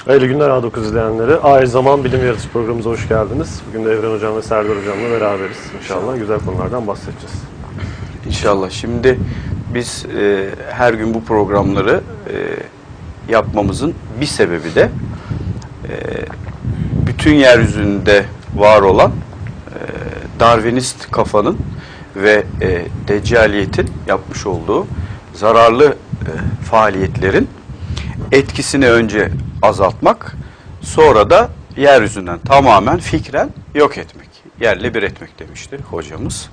Hayırlı günler A9 izleyenleri. Ay Zaman Bilim Yarısı programımıza hoş geldiniz. Bugün de Evren Hocam ve Serdar Hocam'la beraberiz. İnşallah güzel konulardan bahsedeceğiz. İnşallah. Şimdi biz her gün bu programları yapmamızın bir sebebi de bütün yeryüzünde var olan Darwinist kafanın ve Deccaliyetin yapmış olduğu zararlı faaliyetlerin etkisini önce azaltmak, sonra da yeryüzünden tamamen fikren yok etmek, yerle bir etmek demişti hocamız.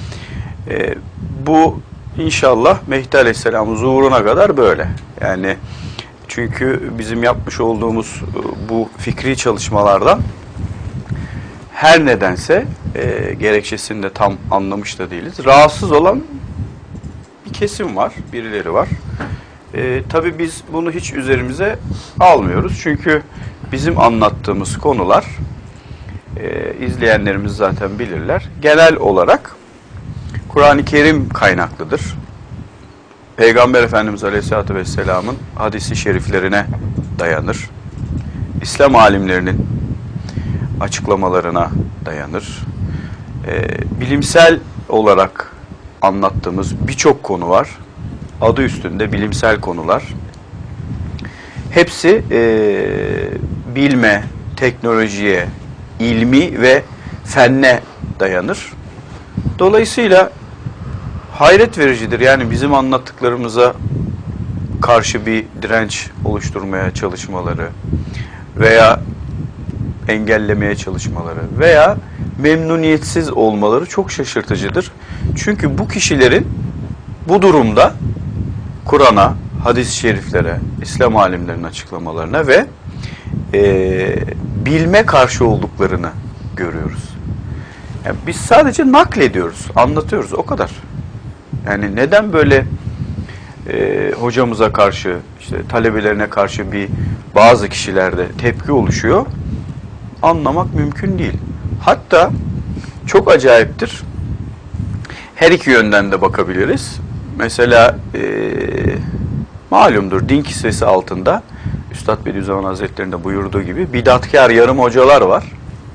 Bu inşallah Mehdi Aleyhisselam'ın zuhuruna kadar böyle. Yani çünkü bizim yapmış olduğumuz bu fikri çalışmalardan her nedense gerekçesini de tam anlamış da değiliz. Rahatsız olan bir kesim var, birileri var. Tabii biz bunu hiç üzerimize almıyoruz. Çünkü bizim anlattığımız konular, izleyenlerimiz zaten bilirler, genel olarak Kur'an-ı Kerim kaynaklıdır. Peygamber Efendimiz Aleyhisselatü Vesselam'ın hadisi şeriflerine dayanır. İslam alimlerinin açıklamalarına dayanır. Bilimsel olarak anlattığımız birçok konu var. Adı üstünde bilimsel konular. Hepsi bilme, teknolojiye, ilmi ve fenne dayanır. Dolayısıyla hayret vericidir. Yani bizim anlattıklarımıza karşı bir direnç oluşturmaya çalışmaları veya engellemeye çalışmaları veya memnuniyetsiz olmaları çok şaşırtıcıdır. Çünkü bu kişilerin bu durumda Kur'an'a, hadis-i şeriflere, İslam alimlerinin açıklamalarına ve bilme karşı olduklarını görüyoruz. Yani biz sadece naklediyoruz, anlatıyoruz, o kadar. Yani neden böyle hocamıza karşı, işte talebelerine karşı bazı kişilerde tepki oluşuyor, anlamak mümkün değil. Hatta çok acayiptir. Her iki yönden de bakabiliriz. Mesela malumdur, din kisvesi altında Üstad Bediüzzaman Hazretleri'nin de buyurduğu gibi bidatkar yarım hocalar var.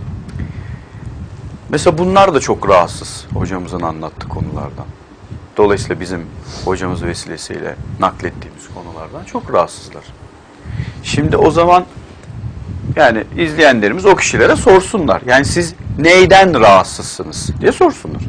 Mesela bunlar da çok rahatsız hocamızın anlattığı konulardan. Dolayısıyla bizim hocamız vesilesiyle naklettiğimiz konulardan çok rahatsızlar. Şimdi o zaman yani izleyenlerimiz o kişilere sorsunlar. Yani siz neyden rahatsızsınız diye sorsunlar.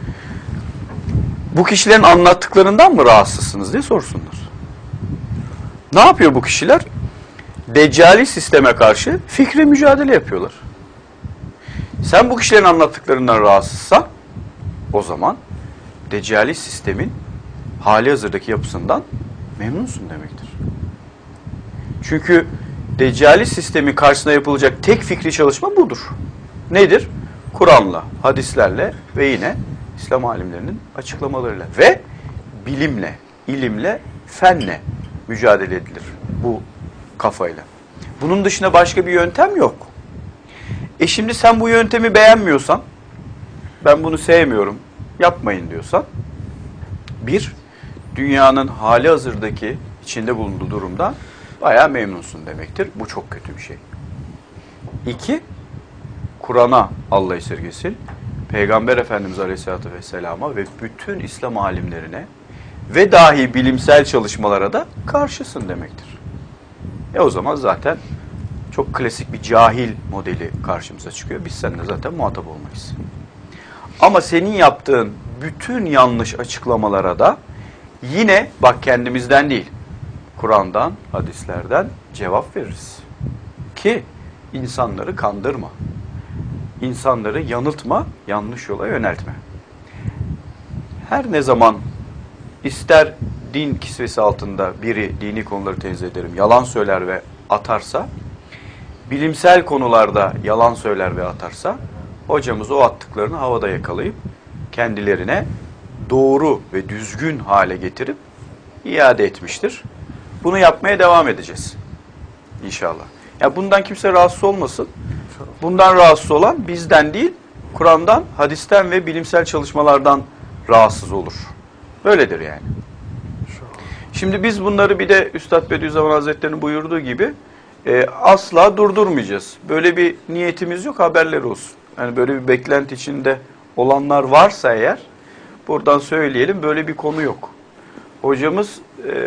Bu kişilerin anlattıklarından mı rahatsızsınız diye sorsunlar. Ne yapıyor bu kişiler? Deccali sisteme karşı fikri mücadele yapıyorlar. Sen bu kişilerin anlattıklarından rahatsızsan o zaman Deccali sistemin hali hazırdaki yapısından memnunsun demektir. Çünkü Deccali sistemin karşısında yapılacak tek fikri çalışma budur. Nedir? Kur'an'la, hadislerle ve yine İslam alimlerinin açıklamalarıyla ve bilimle, ilimle, fenle mücadele edilir bu kafayla. Bunun dışında başka bir yöntem yok. Şimdi sen bu yöntemi beğenmiyorsan, ben bunu sevmiyorum, yapmayın diyorsan, dünyanın hali hazırdaki içinde bulunduğu durumda bayağı memnunsun demektir. Bu çok kötü bir şey. 2, Kur'an'a Allah esirgesin, Peygamber Efendimiz Aleyhisselatü Vesselam'a ve bütün İslam alimlerine ve dahi bilimsel çalışmalara da karşısın demektir. O zaman zaten çok klasik bir cahil modeli karşımıza çıkıyor. Biz seninle zaten muhatap olmayız. Ama senin yaptığın bütün yanlış açıklamalara da yine bak kendimizden değil, Kur'an'dan, hadislerden cevap veririz. Ki insanları kandırma. İnsanları yanıltma, yanlış yola yöneltme. Her ne zaman ister din kisvesi altında biri dini konuları tenzih ederim, yalan söyler ve atarsa, bilimsel konularda yalan söyler ve atarsa, hocamız o attıklarını havada yakalayıp kendilerine doğru ve düzgün hale getirip iade etmiştir. Bunu yapmaya devam edeceğiz. İnşallah. Ya bundan kimse rahatsız olmasın. Bundan rahatsız olan bizden değil, Kur'an'dan, hadisten ve bilimsel çalışmalardan rahatsız olur. Böyledir yani. Şimdi biz bunları bir de Üstad Bediüzzaman Hazretleri'nin buyurduğu gibi asla durdurmayacağız. Böyle bir niyetimiz yok, haberleri olsun. Yani böyle bir beklenti içinde olanlar varsa eğer, buradan söyleyelim, böyle bir konu yok. Hocamız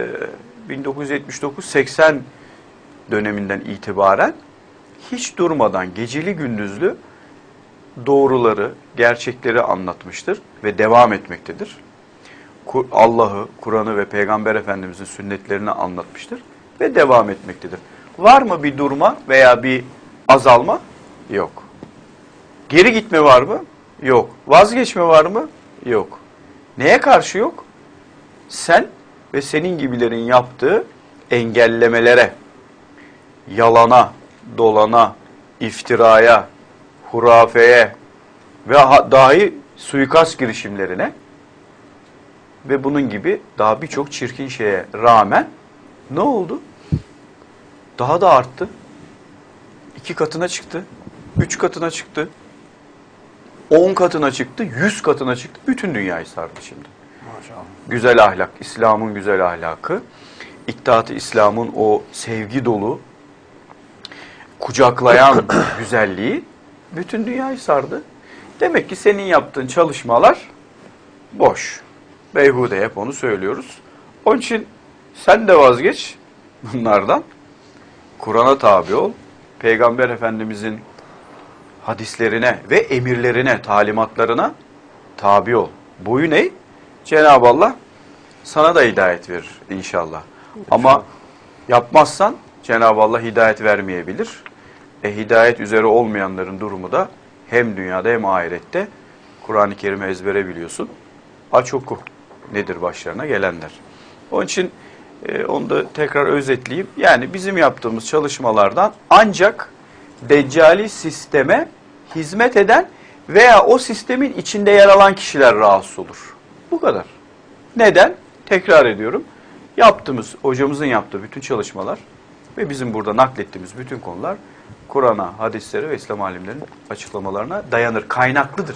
1979-80 döneminden itibaren hiç durmadan geceli gündüzlü doğruları, gerçekleri anlatmıştır ve devam etmektedir. Allah'ı, Kur'an'ı ve Peygamber Efendimiz'in sünnetlerini anlatmıştır ve devam etmektedir. Var mı bir durma veya bir azalma? Yok. Geri gitme var mı? Yok. Vazgeçme var mı? Yok. Neye karşı yok? Sen ve senin gibilerin yaptığı engellemelere, yalana, dolana, iftiraya, hurafeye ve dahi suikast girişimlerine ve bunun gibi daha birçok çirkin şeye rağmen ne oldu? Daha da arttı. 2 katına çıktı. 3 katına çıktı. 10 katına çıktı. 100 katına çıktı. Bütün dünyayı sardı şimdi. Maşallah. Güzel ahlak, İslam'ın güzel ahlakı, İttihat-ı İslam'ın o sevgi dolu, kucaklayan güzelliği bütün dünyayı sardı. Demek ki senin yaptığın çalışmalar boş. Beyhude, hep onu söylüyoruz. Onun için sen de vazgeç bunlardan. Kur'an'a tabi ol. Peygamber Efendimizin hadislerine ve emirlerine, talimatlarına tabi ol. Boyun eğ. Cenab-ı Allah sana da hidayet verir inşallah. Ama yapmazsan Cenab-ı Allah hidayet vermeyebilir. Hidayet üzere olmayanların durumu da hem dünyada hem ahirette, Kur'an-ı Kerim'i ezbere biliyorsun. Aç oku. Nedir başlarına gelenler. Onun için onu da tekrar özetleyeyim. Yani bizim yaptığımız çalışmalardan ancak deccali sisteme hizmet eden veya o sistemin içinde yer alan kişiler rahatsız olur. Bu kadar. Neden? Tekrar ediyorum. Yaptığımız, hocamızın yaptığı bütün çalışmalar ve bizim burada naklettiğimiz bütün konular Kur'an'a, hadislere ve İslam alimlerinin açıklamalarına dayanır. Kaynaklıdır.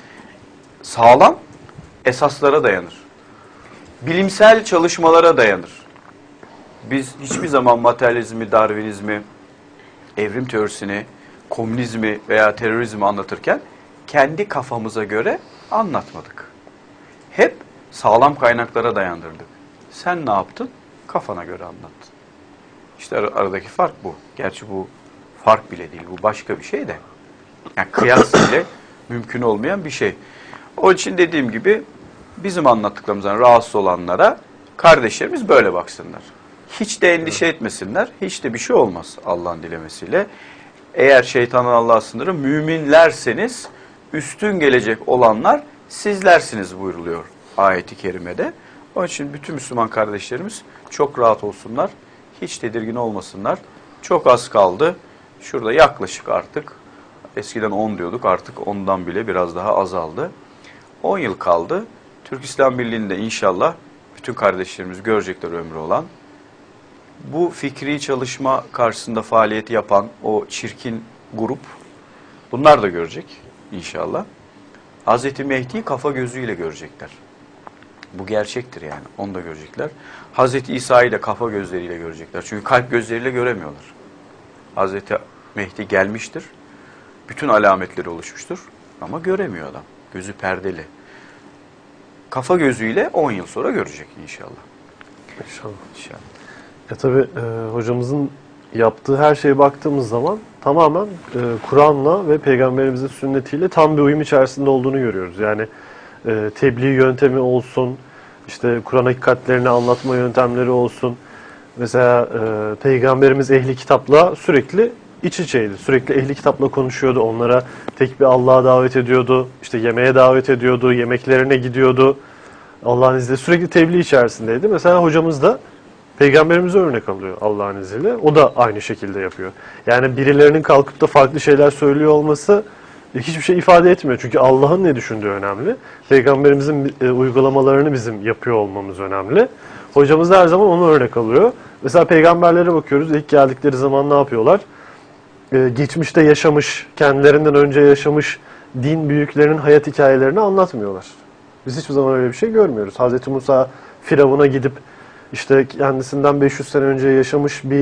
Sağlam esaslara dayanır. Bilimsel çalışmalara dayanır. Biz hiçbir zaman materyalizmi, darwinizmi, evrim teorisini, komünizmi veya terörizmi anlatırken kendi kafamıza göre anlatmadık. Hep sağlam kaynaklara dayandırdık. Sen ne yaptın? Kafana göre anlattın. İşte aradaki fark bu. Gerçi bu fark bile değil. Bu başka bir şey de. Yani kıyas bile mümkün olmayan bir şey. Onun için dediğim gibi bizim anlattıklarımızdan rahatsız olanlara kardeşlerimiz böyle baksınlar. Hiç de endişe etmesinler. Hiç de bir şey olmaz Allah'ın dilemesiyle. Eğer şeytanın Allah'a sınırı müminlerseniz üstün gelecek olanlar sizlersiniz buyuruluyor ayeti kerimede. Onun için bütün Müslüman kardeşlerimiz çok rahat olsunlar. Hiç tedirgin olmasınlar. Çok az kaldı. Şurada yaklaşık artık, eskiden 10 diyorduk, artık ondan bile biraz daha azaldı. 10 yıl kaldı. Türk İslam Birliği'nde inşallah bütün kardeşlerimiz görecekler ömrü olan. Bu fikri çalışma karşısında faaliyet yapan o çirkin grup, bunlar da görecek inşallah. Hazreti Mehdi'yi kafa gözüyle görecekler. Bu gerçektir yani. Onu da görecekler. Hazreti İsa'yı da kafa gözleriyle görecekler. Çünkü kalp gözleriyle göremiyorlar. Hazreti Mehdi gelmiştir. Bütün alametleri oluşmuştur. Ama göremiyor adam. Gözü perdeli. Kafa gözüyle 10 yıl sonra görecek inşallah. İnşallah. İnşallah. Tabii hocamızın yaptığı her şeye baktığımız zaman tamamen Kur'an'la ve Peygamberimizin sünnetiyle tam bir uyum içerisinde olduğunu görüyoruz. Yani tebliğ yöntemi olsun, işte Kur'an hakikatlerini anlatma yöntemleri olsun. Mesela Peygamberimiz ehli kitapla sürekli iç içeydi. Sürekli ehli kitapla konuşuyordu. Onlara tek bir Allah'a davet ediyordu. İşte yemeğe davet ediyordu. Yemeklerine gidiyordu. Allah'ın izniyle sürekli tebliğ içerisindeydi. Mesela hocamız da Peygamberimize örnek alıyor Allah'ın izniyle. O da aynı şekilde yapıyor. Yani birilerinin kalkıp da farklı şeyler söylüyor olması hiçbir şey ifade etmiyor. Çünkü Allah'ın ne düşündüğü önemli. Peygamberimizin uygulamalarını bizim yapıyor olmamız önemli. Hocamız da her zaman onu örnek alıyor. Mesela peygamberlere bakıyoruz. İlk geldikleri zaman ne yapıyorlar? Geçmişte yaşamış, kendilerinden önce yaşamış din büyüklerinin hayat hikayelerini anlatmıyorlar. Biz hiçbir zaman öyle bir şey görmüyoruz. Hazreti Musa Firavun'a gidip işte kendisinden 500 sene önce yaşamış bir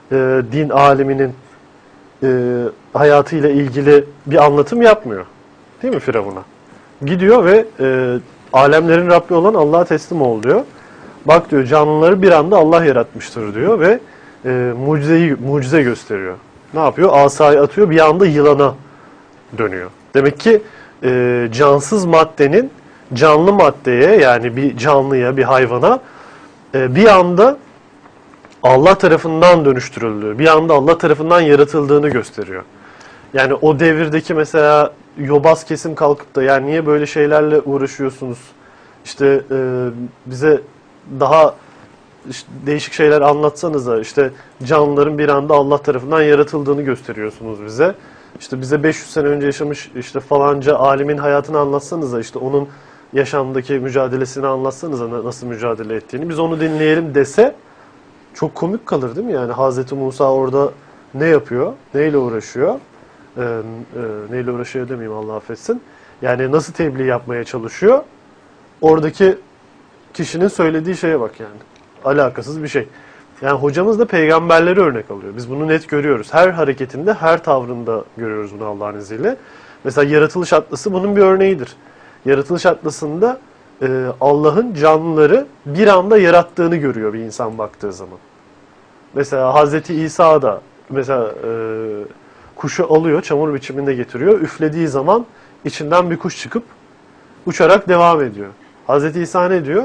din aliminin hayatıyla ilgili bir anlatım yapmıyor. Değil mi Firavun'a? Gidiyor ve alemlerin Rabbi olan Allah'a teslim ol diyor. Bak diyor, canlıları bir anda Allah yaratmıştır diyor ve mucize gösteriyor. Ne yapıyor? Asayı atıyor, bir anda yılana dönüyor. Demek ki cansız maddenin canlı maddeye, yani bir canlıya, bir hayvana bir anda Allah tarafından dönüştürüldüğü, bir anda Allah tarafından yaratıldığını gösteriyor. Yani o devirdeki mesela yobaz kesim kalkıp da yani niye böyle şeylerle uğraşıyorsunuz? İşte bize daha işte değişik şeyler anlatsanıza, işte canlıların bir anda Allah tarafından yaratıldığını gösteriyorsunuz bize. İşte bize 500 sene önce yaşamış işte falanca alimin hayatını anlatsanıza, işte onun yaşamdaki mücadelesini anlatsanıza, nasıl mücadele ettiğini, biz onu dinleyelim dese çok komik kalır değil mi? Yani Hazreti Musa orada ne yapıyor? Neyle uğraşıyor? Neyle uğraşıyor demeyeyim, Allah affetsin. Yani nasıl tebliğ yapmaya çalışıyor? Oradaki kişinin söylediği şeye bak yani. Alakasız bir şey. Yani hocamız da peygamberleri örnek alıyor. Biz bunu net görüyoruz. Her hareketinde, her tavrında görüyoruz bunu Allah'ın izniyle. Mesela Yaratılış Atlası bunun bir örneğidir. Yaratılış Atlası'nda Allah'ın canlıları bir anda yarattığını görüyor bir insan baktığı zaman. Mesela Hazreti İsa da mesela kuşu alıyor, çamur biçiminde getiriyor. Üflediği zaman içinden bir kuş çıkıp uçarak devam ediyor. Hazreti İsa ne diyor?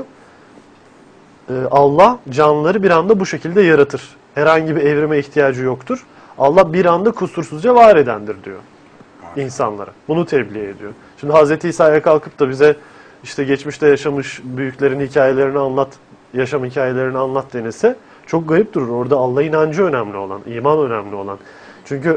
Allah canlıları bir anda bu şekilde yaratır. Herhangi bir evrime ihtiyacı yoktur. Allah bir anda kusursuzca var edendir diyor insanlara. Bunu tebliğ ediyor. Şimdi Hazreti İsa'ya kalkıp da bize işte geçmişte yaşamış büyüklerin hikayelerini anlat, yaşam hikayelerini anlat denilse çok garip durur. Orada Allah inancı önemli olan, iman önemli olan. Çünkü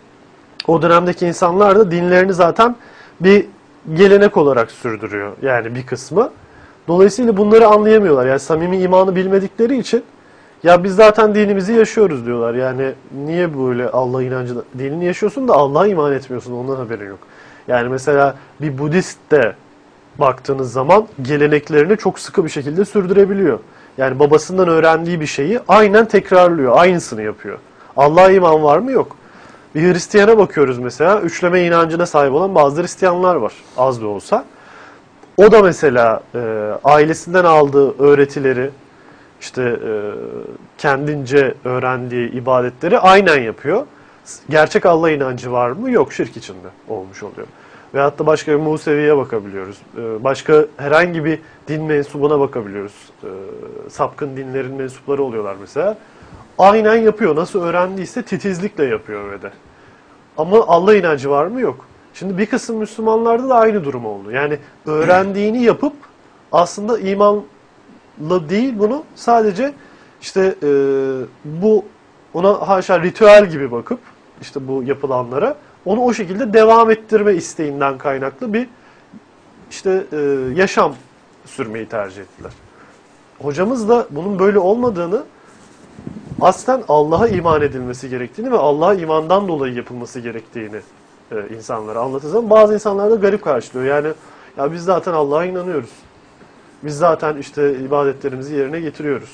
o dönemdeki insanlar da dinlerini zaten bir gelenek olarak sürdürüyor. Yani bir kısmı. Dolayısıyla bunları anlayamıyorlar. Yani samimi imanı bilmedikleri için ya biz zaten dinimizi yaşıyoruz diyorlar. Yani niye böyle Allah inancı, dinini yaşıyorsun da Allah'a iman etmiyorsun, ondan haberin yok. Yani mesela bir Budist de baktığınız zaman geleneklerini çok sıkı bir şekilde sürdürebiliyor. Yani babasından öğrendiği bir şeyi aynen tekrarlıyor, aynısını yapıyor. Allah'a iman var mı? Yok. Bir Hristiyana bakıyoruz mesela, üçleme inancına sahip olan bazı Hristiyanlar var, az da olsa. O da mesela ailesinden aldığı öğretileri, işte kendince öğrendiği ibadetleri aynen yapıyor. Gerçek Allah inancı var mı? Yok, şirk içinde olmuş oluyor. Veyahut da başka bir Musevi'ye bakabiliyoruz. Başka herhangi bir din mensubuna bakabiliyoruz. Sapkın dinlerin mensupları oluyorlar mesela. Aynen yapıyor. Nasıl öğrendiyse titizlikle yapıyor ve de. Ama Allah inancı var mı? Yok. Şimdi bir kısım Müslümanlarda da aynı durum oldu. Yani öğrendiğini yapıp aslında imanla değil, bunu sadece işte bu ona haşa ritüel gibi bakıp işte bu yapılanlara onu o şekilde devam ettirme isteğinden kaynaklı bir işte yaşam sürmeyi tercih ettiler. Hocamız da bunun böyle olmadığını, aslen Allah'a iman edilmesi gerektiğini ve Allah'a imandan dolayı yapılması gerektiğini insanlara anlattığı zaman bazı insanlar da garip karşılıyor. Yani ya biz zaten Allah'a inanıyoruz. Biz zaten işte ibadetlerimizi yerine getiriyoruz.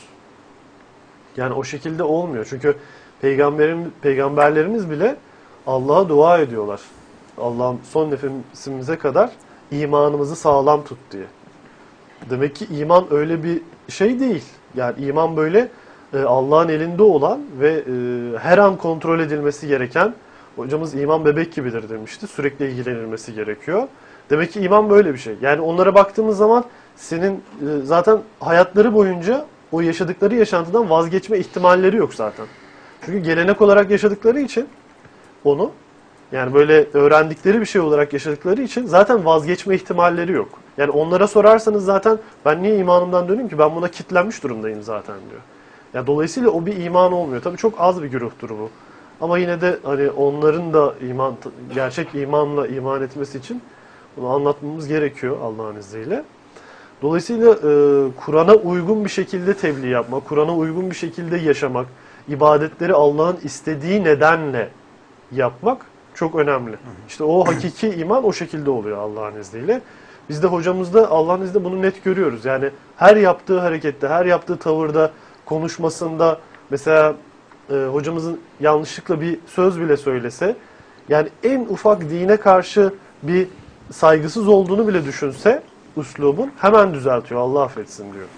Yani o şekilde olmuyor. Çünkü peygamberlerimiz bile Allah'a dua ediyorlar. Allah'ım son nefesimize kadar imanımızı sağlam tut diye. Demek ki iman öyle bir şey değil. Yani iman böyle Allah'ın elinde olan ve her an kontrol edilmesi gereken, hocamız iman bebek gibidir demişti. Sürekli ilgilenilmesi gerekiyor. Demek ki iman böyle bir şey. Yani onlara baktığımız zaman senin zaten hayatları boyunca o yaşadıkları yaşantıdan vazgeçme ihtimalleri yok zaten. Çünkü gelenek olarak yaşadıkları için onu, yani böyle öğrendikleri bir şey olarak yaşadıkları için zaten vazgeçme ihtimalleri yok. Yani onlara sorarsanız zaten ben niye imanımdan döneyim ki, ben buna kitlenmiş durumdayım zaten diyor. Ya dolayısıyla o bir iman olmuyor. Tabii çok az bir güruhtur bu. Ama yine de hani onların da gerçek imanla iman etmesi için bunu anlatmamız gerekiyor Allah'ın izniyle. Dolayısıyla Kur'an'a uygun bir şekilde tebliğ yapmak, Kur'an'a uygun bir şekilde yaşamak, ibadetleri Allah'ın istediği nedenle yapmak çok önemli. İşte o hakiki iman o şekilde oluyor Allah'ın izniyle. Biz de hocamızda Allah'ın izniyle bunu net görüyoruz. Yani her yaptığı harekette, her yaptığı tavırda, konuşmasında mesela hocamızın yanlışlıkla bir söz bile söylese, yani en ufak dine karşı bir saygısız olduğunu bile düşünse üslubun hemen düzeltiyor. Allah affetsin diyor.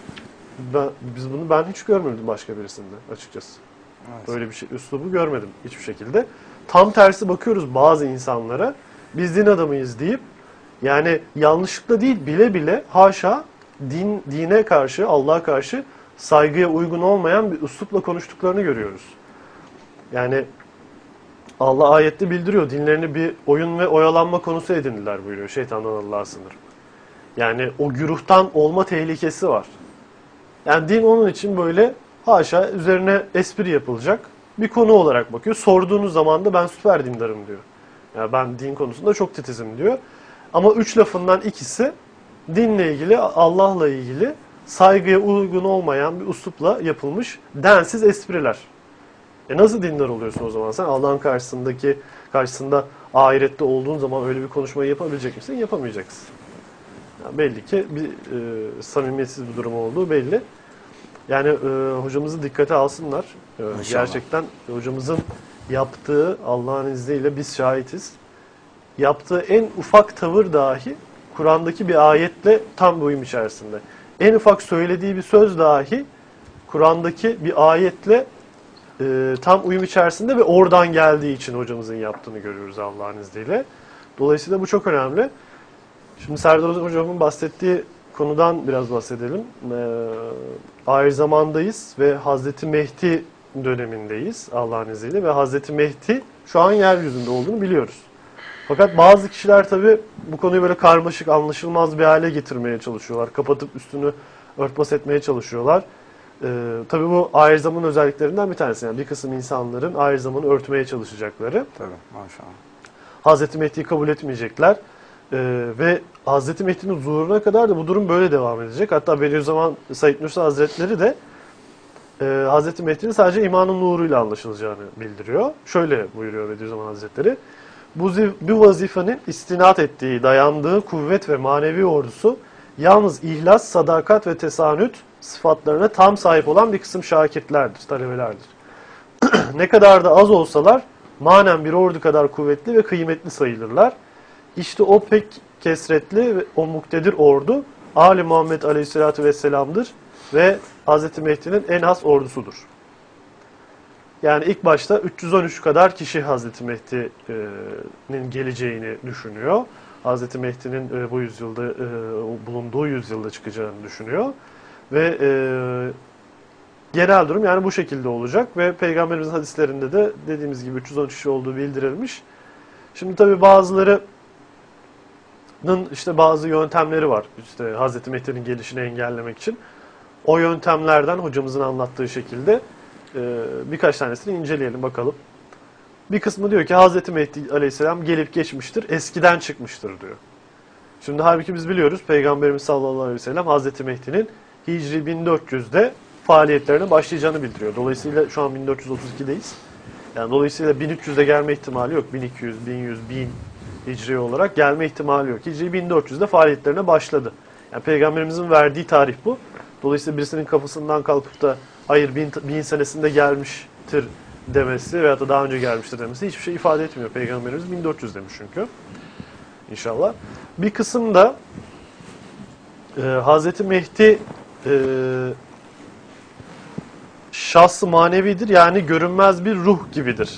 Ben hiç görmedim başka birisinde açıkçası. Evet. Böyle bir şey, üslubu görmedim hiçbir şekilde. Tam tersi bakıyoruz bazı insanlara, biz din adamıyız deyip, yani yanlışlıkla değil bile bile haşa dine karşı, Allah'a karşı saygıya uygun olmayan bir üslupla konuştuklarını görüyoruz. Yani Allah ayette bildiriyor, dinlerini bir oyun ve oyalanma konusu edindiler buyuruyor. Şeytandan Allah'a sınır. Yani o güruhtan olma tehlikesi var. Yani din onun için böyle haşa üzerine espri yapılacak bir konu olarak bakıyor. Sorduğunuz zaman da ben süper dindarım diyor. Yani ben din konusunda çok titizim diyor. Ama 3 lafından ikisi dinle ilgili, Allah'la ilgili saygıya uygun olmayan bir üslupla yapılmış densiz espriler. Nasıl dindar oluyorsun o zaman sen? Allah'ın karşısında ahirette olduğun zaman öyle bir konuşmayı yapabilecek misin? Yapamayacaksın. Yani belli ki bir samimiyetsiz bir durum olduğu belli. Yani hocamızı dikkate alsınlar. Gerçekten hocamızın yaptığı, Allah'ın izniyle biz şahitiz. Yaptığı en ufak tavır dahi Kur'an'daki bir ayetle tam uyum içerisinde. En ufak söylediği bir söz dahi Kur'an'daki bir ayetle tam uyum içerisinde ve oradan geldiği için hocamızın yaptığını görüyoruz Allah'ın izniyle. Dolayısıyla bu çok önemli. Şimdi Serdar Hocam'ın bahsettiği konudan biraz bahsedelim. Ahir zamandayız ve Hazreti Mehdi dönemindeyiz Allah'ın izniyle ve Hazreti Mehdi şu an yeryüzünde olduğunu biliyoruz. Fakat bazı kişiler tabii bu konuyu böyle karmaşık, anlaşılmaz bir hale getirmeye çalışıyorlar. Kapatıp üstünü örtbas etmeye çalışıyorlar. Tabii bu ahir zaman özelliklerinden bir tanesi. Yani bir kısım insanların ahir zamanı örtmeye çalışacakları. Tabii, maşallah. Hazreti Mehdi'yi kabul etmeyecekler. Ve Hazreti Mehdi'nin zuhuruna kadar da bu durum böyle devam edecek. Hatta Bediüzzaman Said Nursi Hazretleri de Hazreti Mehdi'nin sadece imanın nuruyla anlaşılacağını bildiriyor. Şöyle buyuruyor Bediüzzaman Hazretleri. Bu vazifenin istinat ettiği, dayandığı kuvvet ve manevi ordusu yalnız ihlas, sadakat ve tesanüt sıfatlarına tam sahip olan bir kısım şakirtlerdir, talebelerdir. Ne kadar da az olsalar manen bir ordu kadar kuvvetli ve kıymetli sayılırlar. İşte o pek kesretli ve o muktedir ordu Ali Muhammed Aleyhisselatü Vesselam'dır ve Hz. Mehdi'nin en has ordusudur. Yani ilk başta 313 kadar kişi Hz. Mehdi'nin geleceğini düşünüyor. Hz. Mehdi'nin bu yüzyılda, bulunduğu yüzyılda çıkacağını düşünüyor. Ve genel durum yani bu şekilde olacak ve Peygamberimizin hadislerinde de dediğimiz gibi 313 kişi olduğu bildirilmiş. Şimdi tabi bazılarının işte bazı yöntemleri var. İşte Hz. Mehdi'nin gelişini engellemek için. O yöntemlerden hocamızın anlattığı şekilde birkaç tanesini inceleyelim bakalım. Bir kısmı diyor ki Hz. Mehdi Aleyhisselam gelip geçmiştir, eskiden çıkmıştır diyor. Şimdi halbuki biz biliyoruz Peygamberimiz sallallahu aleyhi ve sellem Hz. Mehdi'nin Hicri 1400'de faaliyetlerine başlayacağını bildiriyor. Dolayısıyla şu an 1432'deyiz. Yani dolayısıyla 1300'de gelme ihtimali yok. 1200, 1100, 1000 Hicri olarak gelme ihtimali yok. Hicri 1400'de faaliyetlerine başladı. Yani Peygamberimizin verdiği tarih bu. Dolayısıyla birisinin kafasından kalkıp da hayır 1000 senesinde gelmiştir demesi veyahut da daha önce gelmiştir demesi hiçbir şey ifade etmiyor. Peygamberimiz 1400 demiş çünkü. İnşallah. Bir kısım da Hazreti Mehdi şahs-ı manevidir. Yani görünmez bir ruh gibidir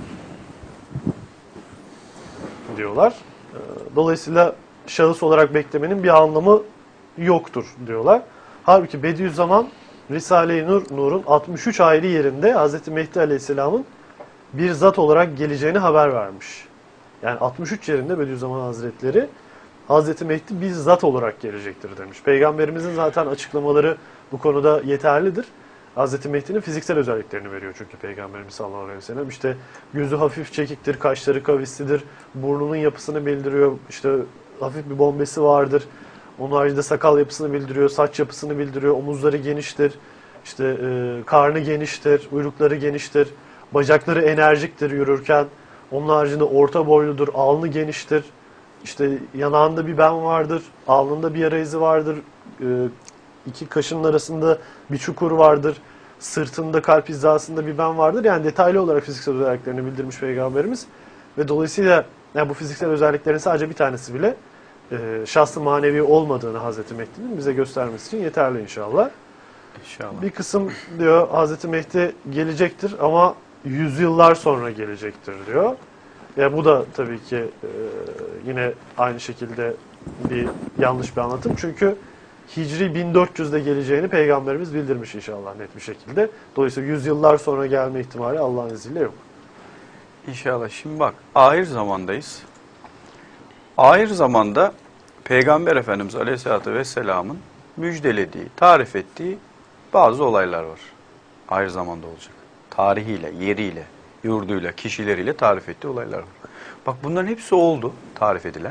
diyorlar. Dolayısıyla şahıs olarak beklemenin bir anlamı yoktur diyorlar. Halbuki Bediüzzaman Risale-i Nur'un 63 ayrı yerinde Hz. Mehdi Aleyhisselam'ın bir zat olarak geleceğini haber vermiş. Yani 63 yerinde Bediüzzaman Hazretleri Hz. Mehdi bir zat olarak gelecektir demiş. Peygamberimizin zaten açıklamaları bu konuda yeterlidir. Hz. Mehdi'nin fiziksel özelliklerini veriyor çünkü Peygamberimiz sallallahu aleyhi ve sellem. İşte gözü hafif çekiktir, kaşları kavislidir, burnunun yapısını bildiriyor, işte hafif bir bombesi vardır. Onun haricinde sakal yapısını bildiriyor, saç yapısını bildiriyor, omuzları geniştir, işte karnı geniştir, uylukları geniştir, bacakları enerjiktir yürürken. Onun haricinde orta boyludur, alnı geniştir, işte yanağında bir ben vardır, alnında bir yara izi vardır, iki kaşının arasında bir çukur vardır. sırtında kalp hizasında bir ben vardır. Yani detaylı olarak fiziksel özelliklerini bildirmiş Peygamberimiz. Ve dolayısıyla yani bu fiziksel özelliklerin sadece bir tanesi bile şahsı manevi olmadığını Hazreti Mehdi'nin bize göstermesi için yeterli inşallah. İnşallah. Bir kısım diyor Hazreti Mehdi gelecektir ama yüzyıllar sonra gelecektir diyor. Ya bu da tabii ki yine aynı şekilde bir yanlış bir anlatım. Çünkü Hicri 1400'de geleceğini Peygamberimiz bildirmiş inşallah net bir şekilde. Dolayısıyla yüzyıllar sonra gelme ihtimali Allah'ın izniyle yok. İnşallah. Şimdi bak, ahir zamandayız. Ahir zamanda Peygamber Efendimiz Aleyhisselatü Vesselam'ın müjdelediği, tarif ettiği bazı olaylar var. Ahir zamanda olacak. Tarihiyle, yeriyle, yurduyla, kişileriyle tarif ettiği olaylar var. Bak bunların hepsi oldu, tarif edilen.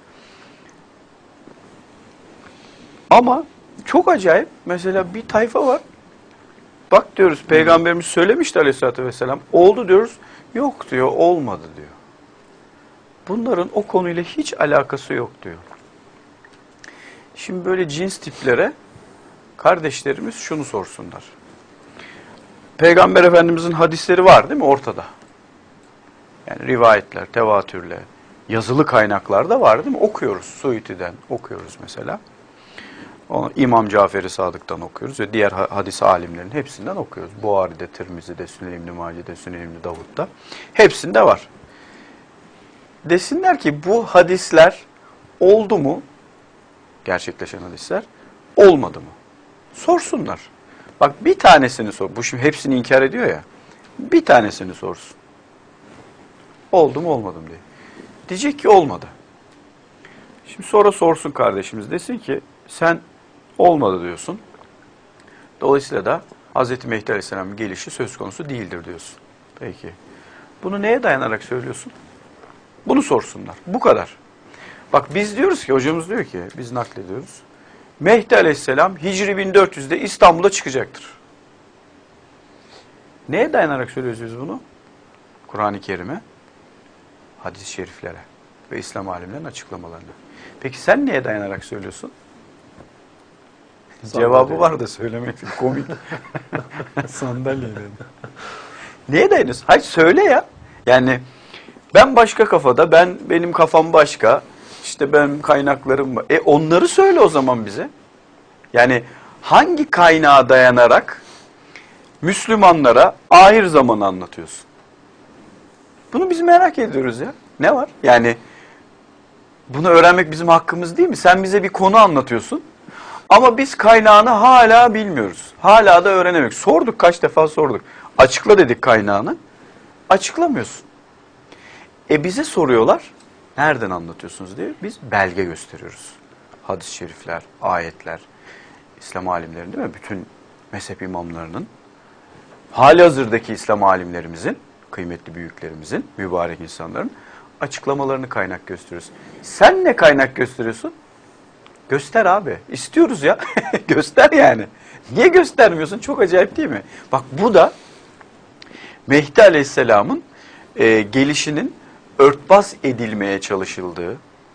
Ama çok acayip, mesela bir tayfa var. Bak diyoruz, Peygamberimiz söylemişti Aleyhisselatü Vesselam. Oldu diyoruz, yok diyor, olmadı diyor. Bunların o konuyla hiç alakası yok diyor. Şimdi böyle cins tiplere kardeşlerimiz şunu sorsunlar. Peygamber Efendimizin hadisleri var değil mi ortada? Yani rivayetler, tevatürle, yazılı kaynaklarda var değil mi? Okuyoruz. Suyuti'den okuyoruz mesela. Onu İmam Cafer-i Sadık'tan okuyoruz ve diğer hadis alimlerin hepsinden okuyoruz. Buhari'de, Tirmizi'de, Sünen İbn Mace'de, Sünen İbn Davud'da. Hepsinde var. Desinler ki bu hadisler oldu mu? Gerçekleşen hadisler olmadı mı? Sorsunlar. Bak bir tanesini sor. Bu şimdi hepsini inkar ediyor ya. Bir tanesini sorsun. Oldu mu olmadı mı diye. Diyecek ki olmadı. Şimdi sonra sorsun kardeşimiz. Desin ki sen olmadı diyorsun. Dolayısıyla da Hz. Mehdi Aleyhisselam'ın gelişi söz konusu değildir diyorsun. Peki. Bunu neye dayanarak söylüyorsun? Bunu sorsunlar. Bu kadar. Bak biz diyoruz ki, hocamız diyor ki, biz naklediyoruz. Mehdi Aleyhisselam Hicri 1400'de İstanbul'a çıkacaktır. Neye dayanarak söylüyoruz biz bunu? Kur'an-ı Kerim'e, hadis-i şeriflere ve İslam alimlerinin açıklamalarına. Peki sen neye dayanarak söylüyorsun? Cevabı var da söylemek komik. Sandalye dedi. Neye dayanıyorsun? Hayır söyle ya. Yani ben başka kafada, benim kafam başka. İşte benim kaynaklarım var. Onları söyle o zaman bize. Yani hangi kaynağa dayanarak Müslümanlara ahir zamanı anlatıyorsun? Bunu biz merak ediyoruz ya. Ne var? Yani bunu öğrenmek bizim hakkımız değil mi? Sen bize bir konu anlatıyorsun. Ama biz kaynağını hala bilmiyoruz. Hala da öğrenemedik. Sorduk, kaç defa sorduk. Açıkla dedik kaynağını. Açıklamıyorsun. Bize soruyorlar. Nereden anlatıyorsunuz diye. Biz belge gösteriyoruz. Hadis-i şerifler, ayetler, İslam alimlerinin değil mi? Bütün mezhep imamlarının, halihazırdaki İslam alimlerimizin, kıymetli büyüklerimizin, mübarek insanların açıklamalarını kaynak gösteriyoruz. Sen ne kaynak gösteriyorsun? Göster abi. İstiyoruz ya. Göster yani. Niye göstermiyorsun? Çok acayip değil mi? Bak bu da Mehdi Aleyhisselam'ın gelişinin örtbas edilmeye çalışıldığı,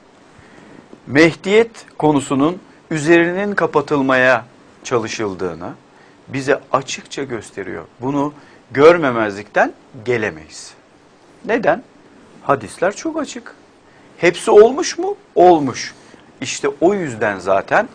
Mehdiyet konusunun üzerinin kapatılmaya çalışıldığını bize açıkça gösteriyor. Bunu görmemezlikten gelemeyiz. Neden? Hadisler çok açık. Hepsi olmuş mu? Olmuş. İşte o yüzden zaten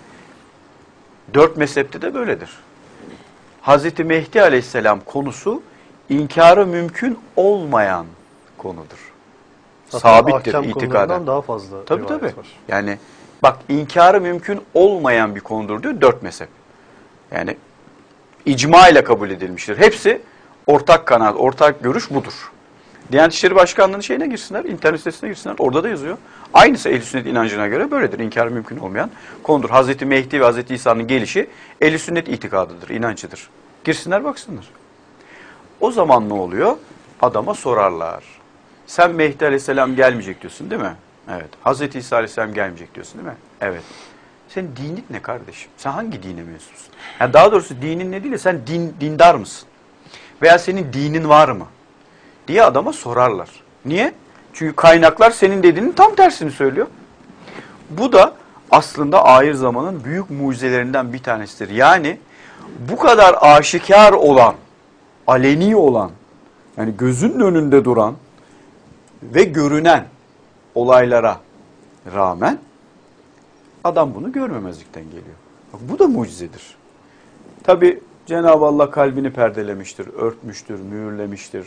4 mezhepte de böyledir. Hazreti Mehdi Aleyhisselam konusu inkarı mümkün olmayan konudur. Sabittir itikaden. Daha fazla tabii. var. Yani bak inkarı mümkün olmayan bir konudur diyor 4 mezhep. Yani icma ile kabul edilmiştir. Hepsi ortak kanaat, ortak görüş budur. Diyanet İşleri Başkanlığı'nın şeyine girsinler, internet sitesine girsinler. Orada da yazıyor. Aynısı Ehl-i Sünnet inancına göre böyledir. İnkarı mümkün olmayan konudur. Hazreti Mehdi ve Hazreti İsa'nın gelişi Ehl-i Sünnet itikadıdır, inancıdır. Girsinler baksınlar. O zaman ne oluyor? Adama sorarlar. Sen Mehdi Aleyhisselam gelmeyecek diyorsun değil mi? Evet. Hazreti İsa Aleyhisselam gelmeyecek diyorsun değil mi? Evet. Senin dinin ne kardeşim? Sen hangi dine mensupsun? Yani daha doğrusu dinin ne değil de sen dindar mısın? Veya senin dinin var mı? Diye adama sorarlar. Niye? Çünkü kaynaklar senin dediğinin tam tersini söylüyor. Bu da aslında ahir zamanın büyük mucizelerinden bir tanesidir. Yani bu kadar aşikar olan, aleni olan, yani gözünün önünde duran ve görünen olaylara rağmen adam bunu görmemezlikten geliyor. Bak, bu da mucizedir. Tabi Cenab-ı Allah kalbini perdelemiştir, örtmüştür, mühürlemiştir.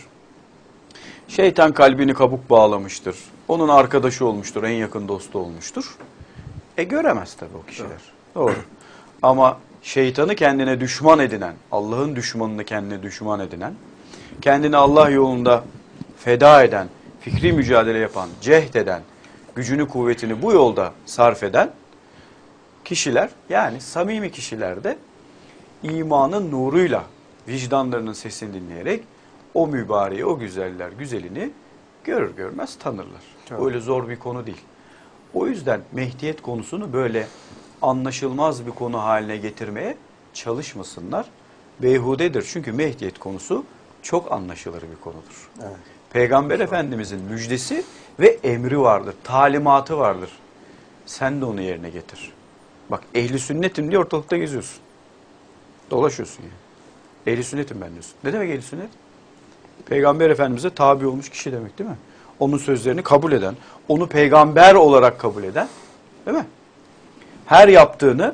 Şeytan kalbini kabuk bağlamıştır. Onun arkadaşı olmuştur, en yakın dostu olmuştur. Göremez tabii o kişiler. Evet. Doğru. Ama şeytanı kendine düşman edinen, Allah'ın düşmanını kendine düşman edinen, kendini Allah yolunda feda eden, fikri mücadele yapan, cehd eden, gücünü kuvvetini bu yolda sarf eden kişiler, yani samimi kişiler de imanın nuruyla vicdanlarının sesini dinleyerek o mübareği, o güzelini görür görmez tanırlar. Evet. Öyle zor bir konu değil. O yüzden Mehdiyet konusunu böyle anlaşılmaz bir konu haline getirmeye çalışmasınlar. Beyhudedir. Çünkü Mehdiyet konusu çok anlaşılır bir konudur. Evet. Peygamber Efendimizin müjdesi ve emri vardır, talimatı vardır. Sen de onu yerine getir. Bak, ehli sünnetim diye ortalıkta geziyorsun. Dolaşıyorsun yani. Ehli sünnetim ben diyorsun. Ne demek ehli sünnet? Peygamber Efendimiz'e tabi olmuş kişi demek değil mi? Onun sözlerini kabul eden, onu peygamber olarak kabul eden, değil mi? Her yaptığını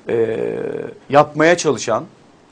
yapmaya çalışan,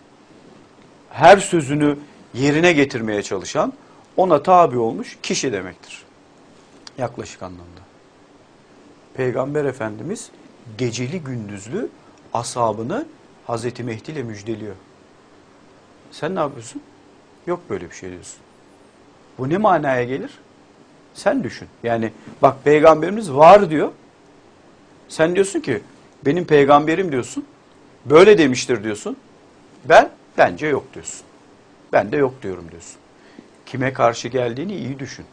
her sözünü yerine getirmeye çalışan, ona tabi olmuş kişi demektir. Yaklaşık anlamda. Peygamber Efendimiz geceli gündüzlü ashabını Hazreti Mehdi ile müjdeliyor. Sen ne yapıyorsun? Yok böyle bir şey diyorsun. Bu ne manaya gelir? Sen düşün. Yani bak, peygamberimiz var diyor. Sen diyorsun ki benim peygamberim diyorsun. Böyle demiştir diyorsun. Bence yok diyorsun. Ben de yok diyorum diyorsun. Kime karşı geldiğini iyi düşün.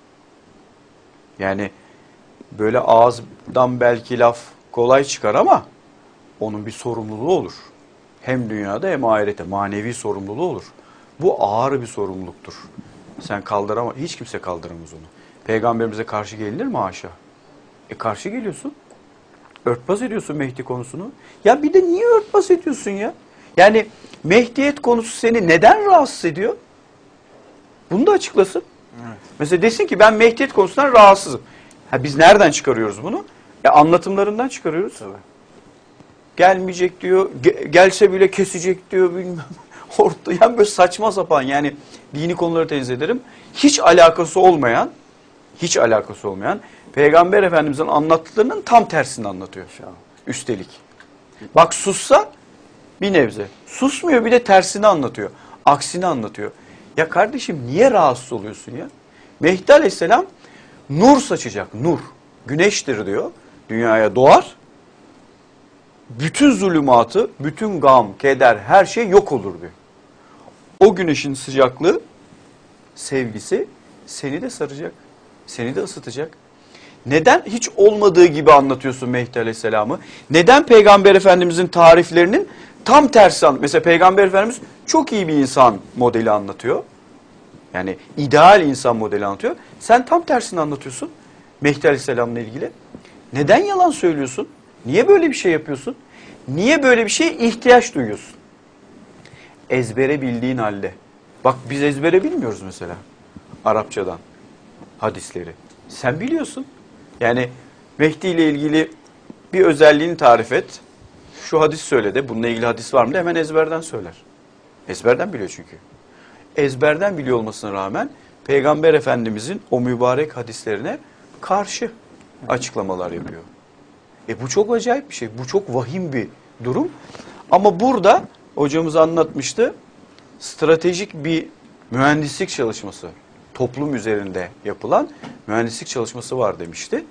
Yani böyle ağızdan belki laf kolay çıkar ama onun bir sorumluluğu olur. Hem dünyada hem ahirette manevi sorumluluğu olur. Bu ağır bir sorumluluktur. Sen kaldıramaz, hiç kimse kaldıramaz onu. Peygamberimize karşı gelinir mi haşa? Karşı geliyorsun. Örtbas ediyorsun Mehdi konusunu. Ya bir de niye örtbas ediyorsun ya? Yani Mehdiyet konusu seni neden rahatsız ediyor? Bunu da açıklasın. Evet. Mesela desin ki ben Mehdiyet konusundan rahatsızım. Biz nereden çıkarıyoruz bunu? Anlatımlarından çıkarıyoruz. Tabii. Gelmeyecek diyor, gelse bile kesecek diyor, bilmem. Yani böyle saçma sapan, yani dini konuları tenzih ederim. Hiç alakası olmayan Peygamber Efendimiz'in anlattıklarının tam tersini anlatıyor. Üstelik. Bak, sussa bir nebze. Susmuyor, bir de tersini anlatıyor. Aksini anlatıyor. Ya kardeşim, niye rahatsız oluyorsun ya? Mehdi Aleyhisselam nur saçacak, nur. Güneştir diyor. Dünyaya doğar. Bütün zulümatı, bütün gam, keder, her şey yok olur diyor. O güneşin sıcaklığı, sevgisi seni de saracak, seni de ısıtacak. Neden hiç olmadığı gibi anlatıyorsun Mehdi Aleyhisselam'ı? Neden Peygamber Efendimizin tariflerinin tam tersi anlatıyor? Mesela Peygamber Efendimiz çok iyi bir insan modeli anlatıyor. Yani ideal insan modeli anlatıyor. Sen tam tersini anlatıyorsun Mehdi Aleyhisselam'la ilgili. Neden yalan söylüyorsun? Niye böyle bir şey yapıyorsun? Niye böyle bir şeye ihtiyaç duyuyorsun? Ezbere bildiğin halde. Bak, biz ezbere bilmiyoruz mesela Arapçadan hadisleri. Sen biliyorsun. Yani Mehdi ile ilgili bir özelliğini tarif et. Şu hadis söyle de, bununla ilgili hadis var mı de hemen ezberden söyler. Ezberden biliyor çünkü. Ezberden biliyor olmasına rağmen Peygamber Efendimizin o mübarek hadislerine karşı açıklamalar yapıyor. Bu çok acayip bir şey. Bu çok vahim bir durum. Ama burada hocamız anlatmıştı. Stratejik bir mühendislik çalışması, toplum üzerinde yapılan mühendislik çalışması var demişti.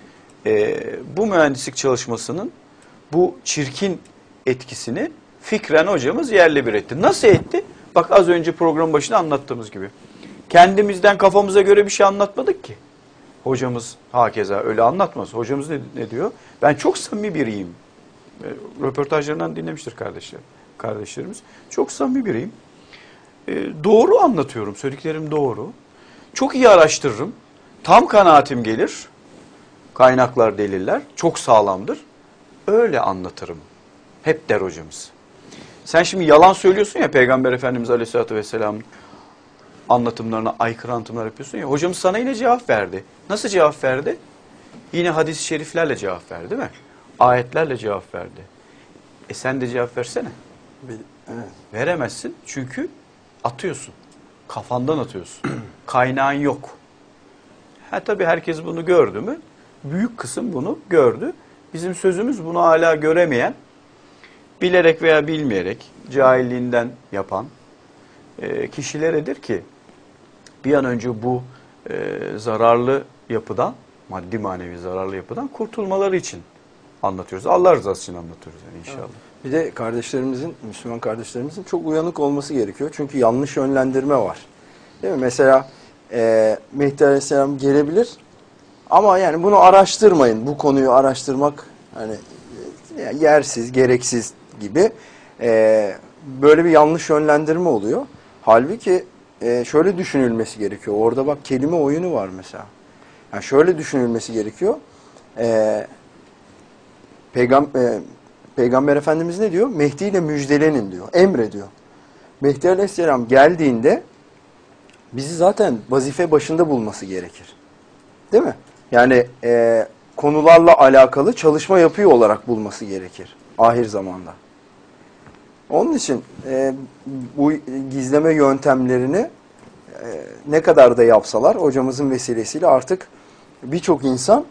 Bu mühendislik çalışmasının bu çirkin etkisini fikren hocamız yerle bir etti. Nasıl etti? Bak, az önce program başında anlattığımız gibi. Kendimizden, kafamıza göre bir şey anlatmadık ki. Hocamız hakeza öyle anlatmaz. Hocamız ne diyor? Ben çok samimi biriyim. Röportajlarından dinlemiştir kardeşlerimiz. Çok samimi biriyim. Doğru anlatıyorum. Söylediklerim doğru. Çok iyi araştırırım. Tam kanaatim gelir. Kaynaklar, deliller çok sağlamdır. Öyle anlatırım. Hep der hocamız. sen şimdi yalan söylüyorsun ya, Peygamber Efendimiz Aleyhisselatü Vesselam'ın anlatımlarına aykırı anlatımlar yapıyorsun ya. Hocamız sana yine cevap verdi. Nasıl cevap verdi? Yine hadis-i şeriflerle cevap verdi, değil mi? Ayetlerle cevap verdi. Sen de cevap versene. Evet. Veremezsin çünkü atıyorsun. Kafandan atıyorsun. Kaynağın yok. Tabii herkes bunu gördü mü? Büyük kısım bunu gördü. Bizim sözümüz bunu hala göremeyen, bilerek veya bilmeyerek cahilliğinden yapan kişileredir ki bir an önce bu zararlı yapıdan, maddi manevi zararlı yapıdan kurtulmaları için anlatıyoruz. Allah rızası için anlatıyoruz yani inşallah. Bir de kardeşlerimizin, Müslüman kardeşlerimizin çok uyanık olması gerekiyor. Çünkü yanlış yönlendirme var. Değil mi? Mesela Mehdi Aleyhisselam gelebilir ama yani bunu araştırmayın. Bu konuyu araştırmak hani yersiz, gereksiz gibi böyle bir yanlış yönlendirme oluyor. Halbuki şöyle düşünülmesi gerekiyor. Orada bak kelime oyunu var mesela. Yani şöyle düşünülmesi gerekiyor. Peygamber Efendimiz ne diyor? Mehdi ile müjdelenin diyor. Emrediyor. Mehdi Aleyhisselam geldiğinde bizi zaten vazife başında bulması gerekir. Değil mi? Yani konularla alakalı çalışma yapıyor olarak bulması gerekir. Ahir zamanda. Onun için bu gizleme yöntemlerini ne kadar da yapsalar hocamızın vesilesiyle artık birçok insan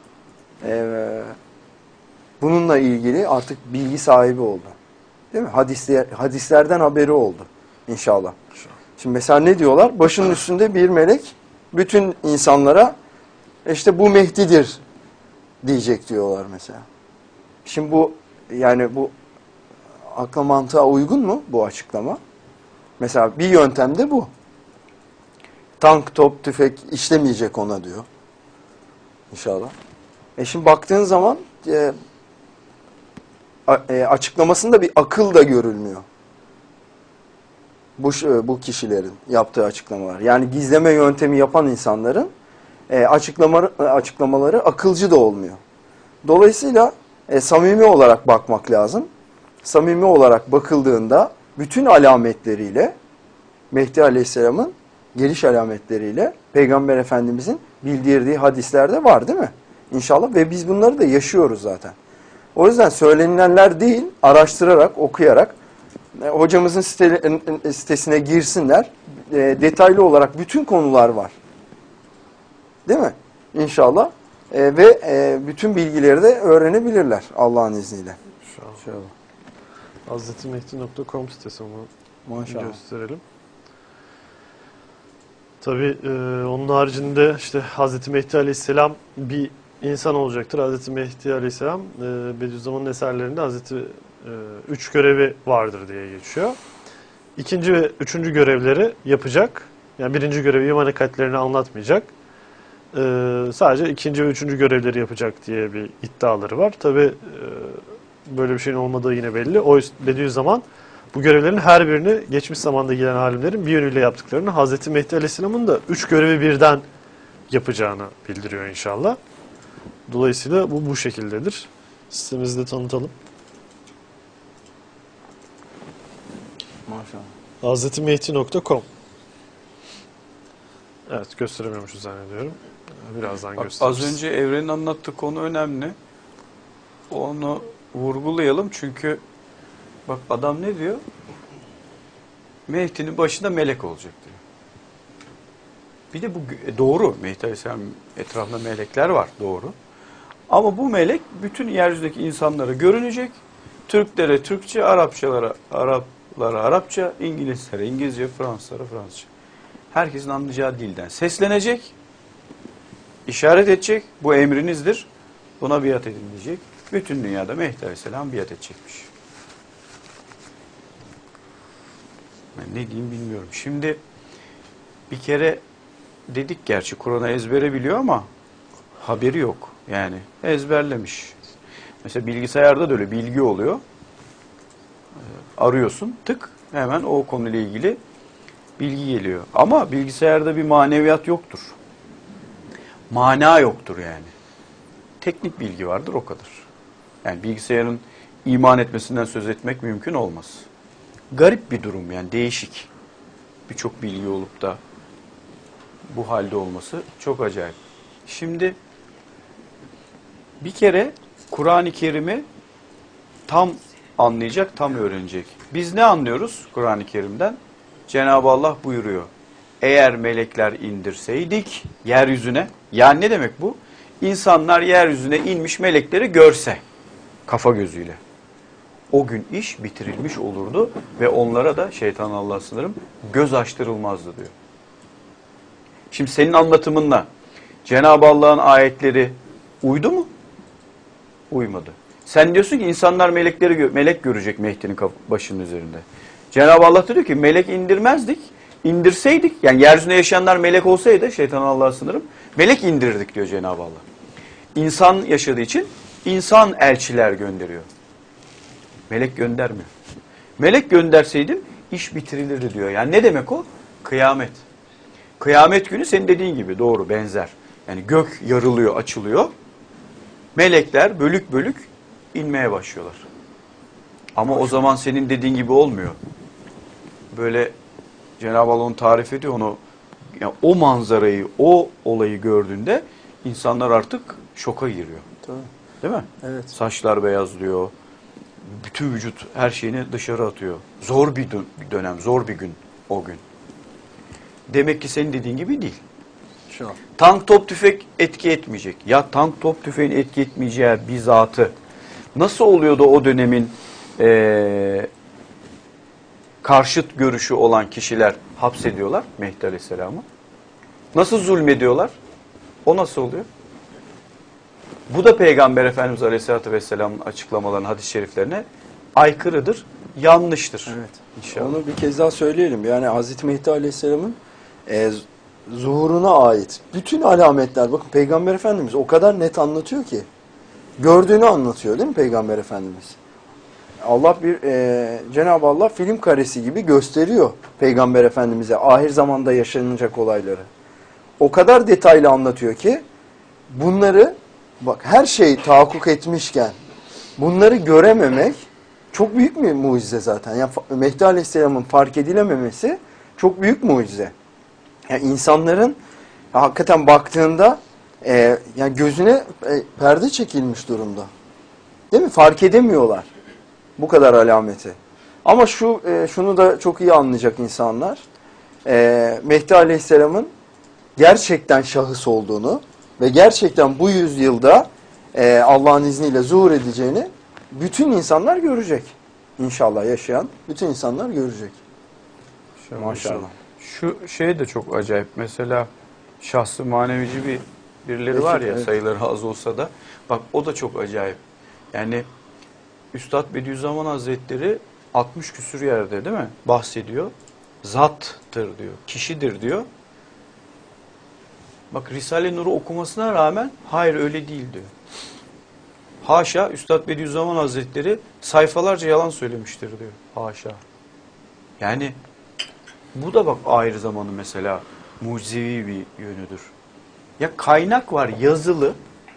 bununla ilgili artık bilgi sahibi oldu. Değil mi? Hadislerden haberi oldu inşallah. Şimdi mesela ne diyorlar? Başının üstünde bir melek bütün insanlara işte bu Mehdi'dir diyecek diyorlar mesela. Şimdi bu yani bu akla mantığa uygun mu bu açıklama? Mesela bir yöntem de bu. Tank, top, tüfek işlemeyecek ona diyor. İnşallah. Şimdi baktığın zaman açıklamasında bir akıl da görülmüyor. Bu kişilerin yaptığı açıklamalar. Yani gizleme yöntemi yapan insanların açıklamaları akılcı da olmuyor. Dolayısıyla samimi olarak bakmak lazım. Samimi olarak bakıldığında bütün alametleriyle Mehdi Aleyhisselam'ın geliş alametleriyle Peygamber Efendimizin bildirdiği hadislerde var değil mi? İnşallah ve biz bunları da yaşıyoruz zaten. O yüzden söylenilenler değil, araştırarak, okuyarak hocamızın sitesine girsinler. Detaylı olarak bütün konular var. Değil mi? İnşallah. Ve bütün bilgileri de öğrenebilirler Allah'ın izniyle. İnşallah. hazretimehdi.com sitesi onu Maşallah. gösterelim. Tabii onun haricinde işte Hazreti Mehdi Aleyhisselam bir insan olacaktır. Hazreti Mehdi Aleyhisselam Bediüzzaman'ın eserlerinde Hazreti üç görevi vardır diye geçiyor. İkinci ve üçüncü görevleri yapacak. Yani birinci görevi iman hakikatlerini anlatmayacak. Sadece ikinci ve üçüncü görevleri yapacak diye bir iddiaları var. Tabii böyle bir şeyin olmadığı yine belli. O Bediüzzaman bu görevlerin her birini geçmiş zamanda gelen alimlerin bir yönüyle yaptıklarını, Hazreti Mehdi Aleyhisselam'ın da üç görevi birden yapacağını bildiriyor inşallah. Dolayısıyla bu şekildedir. Sitemizi de tanıtalım. Maşallah. hazretimehdi.com. Evet, gösteremiyormuşuz zannediyorum. Birazdan gösteririz. Az önce Evren'in anlattığı konu önemli. Onu vurgulayalım çünkü bak adam ne diyor? Mehdi'nin başında melek olacak diyor. Bir de bu doğru. Mehdi Aleyhisselam etrafında melekler var. Doğru. Ama bu melek bütün yeryüzündeki insanlara görünecek. Türklere Türkçe, Araplara Arapça, İngilizlere İngilizce, Fransızlara Fransızca. Herkesin anlayacağı dilden seslenecek, işaret edecek. Bu emrinizdir. Buna biat edin diyecek. Bütün dünyada Mehdi Aleyhisselam biat edecekmiş. Ben ne diyeyim bilmiyorum. Şimdi bir kere dedik gerçi Kur'an'ı ezbere biliyor ama haberi yok. Yani ezberlemiş. Mesela bilgisayarda da öyle bilgi oluyor. Arıyorsun tık hemen o konuyla ilgili bilgi geliyor. Ama bilgisayarda bir maneviyat yoktur. Mana yoktur yani. Teknik bilgi vardır o kadar. Yani bilgisayarın iman etmesinden söz etmek mümkün olmaz. garip bir durum yani değişik. Birçok bilgi olup da bu halde olması çok acayip. Şimdi bir kere Kur'an-ı Kerim'i tam anlayacak, tam öğrenecek. Biz ne anlıyoruz Kur'an-ı Kerim'den? Cenab-ı Allah buyuruyor. Eğer melekler indirseydik yeryüzüne, yani ne demek bu? İnsanlar yeryüzüne inmiş melekleri görse kafa gözüyle. O gün iş bitirilmiş olurdu ve onlara da şeytan Allah sınırım göz açtırılmazdı diyor. Şimdi senin anlatımınla Cenab-ı Allah'ın ayetleri uydu mu? Uymadı. Sen diyorsun ki insanlar melek görecek Mehdi'nin başının üzerinde. Cenab-ı Allah diyor ki melek indirmezdik. İndirseydik yani yeryüzünde yaşayanlar melek olsaydı şeytan Allah'a sınırım melek indirirdik diyor Cenab-ı Allah. İnsan yaşadığı için insan elçiler gönderiyor. Melek göndermiyor. Melek gönderseydim iş bitirilirdi diyor. Yani ne demek o? Kıyamet. Kıyamet günü senin dediğin gibi doğru benzer. Yani gök yarılıyor, açılıyor. Melekler bölük bölük inmeye başlıyorlar. Ama o zaman senin dediğin gibi olmuyor. Böyle Cenab-ı Allah onu tarif ediyor. Onu, yani o manzarayı, o olayı gördüğünde insanlar artık şoka giriyor. Tabii. Değil mi? Evet. Saçlar beyazlıyor. Bütün vücut her şeyini dışarı atıyor. Zor bir dönem, zor bir gün o gün. Demek ki senin dediğin gibi değil. Şu an. Tank top tüfek etki etmeyecek. Ya tank top tüfeğin etki etmeyeceği bir zatı nasıl oluyordu o dönemin karşıt görüşü olan kişiler hapsediyorlar Mehdi Aleyhisselam'ı? Nasıl zulmediyorlar? O nasıl oluyor? Bu da Peygamber Efendimiz Aleyhisselatü Vesselam'ın açıklamalarının hadis-i şeriflerine aykırıdır, yanlıştır. Evet. İnşallah. Onu bir kez daha söyleyelim. Yani Hazreti Mehdi Aleyhisselam'ın zuhuruna ait bütün alametler, bakın Peygamber Efendimiz o kadar net anlatıyor ki gördüğünü anlatıyor değil mi Peygamber Efendimiz? Allah Cenab-ı Allah film karesi gibi gösteriyor Peygamber Efendimiz'e ahir zamanda yaşanacak olayları. O kadar detaylı anlatıyor ki bunları bak her şey tahakkuk etmişken bunları görememek çok büyük bir mucize zaten. Yani Mehdi Aleyhisselam'ın fark edilememesi çok büyük mucize. Yani insanların hakikaten baktığında yani gözüne perde çekilmiş durumda. Değil mi? Fark edemiyorlar bu kadar alameti. Ama şunu da çok iyi anlayacak insanlar. Mehdi Aleyhisselam'ın gerçekten şahıs olduğunu ve gerçekten bu yüzyılda Allah'ın izniyle zuhur edeceğini bütün insanlar görecek. İnşallah yaşayan bütün insanlar görecek. Maşallah. Şu şey de çok acayip. Mesela şahsı manevici birileri var ya, evet. sayıları az olsa da. Bak o da çok acayip. Yani Üstad Bediüzzaman Hazretleri 60 küsur yerde değil mi? Bahsediyor. Zattır diyor. Kişidir diyor. Bak Risale-i Nur'u okumasına rağmen hayır öyle değil diyor. Haşa Üstad Bediüzzaman Hazretleri sayfalarca yalan söylemiştir diyor. Haşa. Yani bu da bak ayrı zamanı mesela mucizevi bir yönüdür. Ya kaynak var yazılı,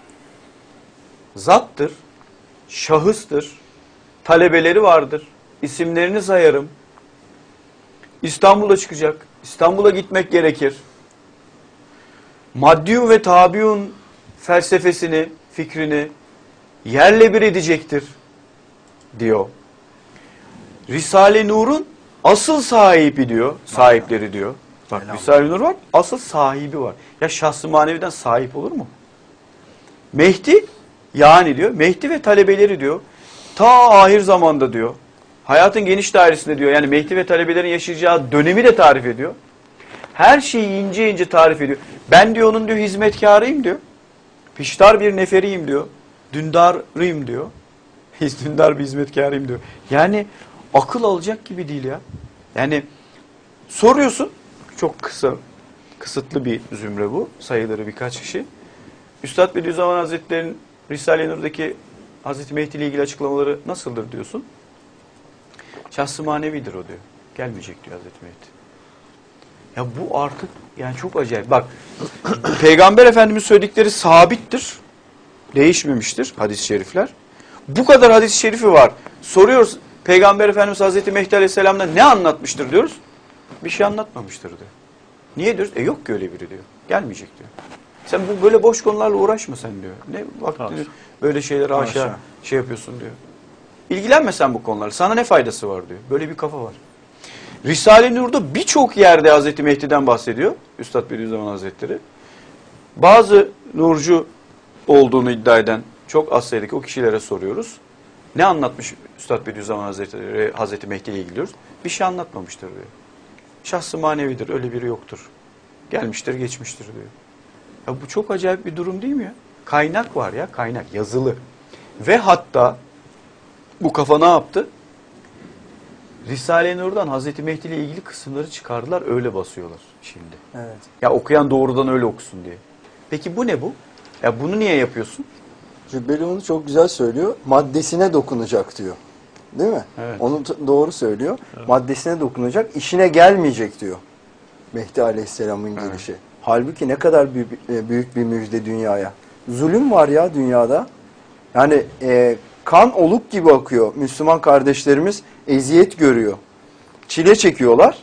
zattır, şahıstır, talebeleri vardır, isimlerini sayarım. İstanbul'a çıkacak, İstanbul'a gitmek gerekir. Maddiyun ve tabiun felsefesini, fikrini yerle bir edecektir diyor. Risale-i Nur'un asıl sahibi diyor, sahipleri diyor. Bak Risale-i Nur var, asıl sahibi var. Ya şahs-ı maneviden sahip olur mu? Mehdi yani diyor, Mehdi ve talebeleri diyor, ta ahir zamanda diyor, hayatın geniş dairesinde diyor, yani Mehdi ve talebelerin yaşayacağı dönemi de tarif ediyor. Her şeyi ince ince tarif ediyor. Ben diyor onun diyor hizmetkarıyım diyor. Piştar bir neferiyim diyor. Dündarıyım diyor. Dündar bir hizmetkarıyım diyor. Yani akıl alacak gibi değil ya. Yani soruyorsun, çok kısıtlı bir zümre bu. Sayıları birkaç kişi. Üstad Bediüzzaman Hazretleri'nin Risale-i Nur'daki Hazreti Mehdi ile ilgili açıklamaları nasıldır diyorsun. Şahs-ı manevidir o diyor. Gelmeyecek diyor Hazreti Mehdi. Ya bu artık yani çok acayip. Bak Peygamber Efendimiz söyledikleri sabittir. Değişmemiştir hadis-i şerifler. Bu kadar hadis-i şerifi var. Soruyoruz Peygamber Efendimiz Hazreti Mehdi Aleyhisselam'da ne anlatmıştır diyoruz? Bir şey anlatmamıştır diyor. Niye diyoruz? Yok ki öyle biri diyor. Gelmeyecek diyor. Sen bu böyle boş konularla uğraşma sen diyor. Ne vaktini böyle şeylere aşağı şey yapıyorsun diyor. İlgilenme sen bu konularla. Sana ne faydası var diyor. Böyle bir kafa var. Risale-i Nur'da birçok yerde Hazreti Mehdi'den bahsediyor. Üstad Bediüzzaman Hazretleri. Bazı nurcu olduğunu iddia eden çok az sayıdaki o kişilere soruyoruz. Ne anlatmış Üstad Bediüzzaman Hazretleri Hazreti Mehdi ile ilgili diyoruz. Bir şey anlatmamıştır diyor. Şahsı manevidir, öyle biri yoktur. Gelmiştir, geçmiştir diyor. Ya bu çok acayip bir durum değil mi ya? Kaynak var ya, kaynak yazılı. Ve hatta bu kafa ne yaptı? Risale-i Nur'dan Hazreti Mehdi ile ilgili kısımları çıkardılar, öyle basıyorlar şimdi. Evet. Ya okuyan doğrudan öyle okusun diye. Peki bu ne bu? Ya bunu niye yapıyorsun? Cübbeli onu çok güzel söylüyor. Maddesine dokunacak diyor. Değil mi? Evet. Onu doğru söylüyor. Evet. Maddesine dokunacak, işine gelmeyecek diyor. Mehdi Aleyhisselam'ın gelişi. Halbuki ne kadar büyük bir müjde dünyaya. Zulüm var ya dünyada. Yani kan oluk gibi akıyor. Müslüman kardeşlerimiz eziyet görüyor. Çile çekiyorlar.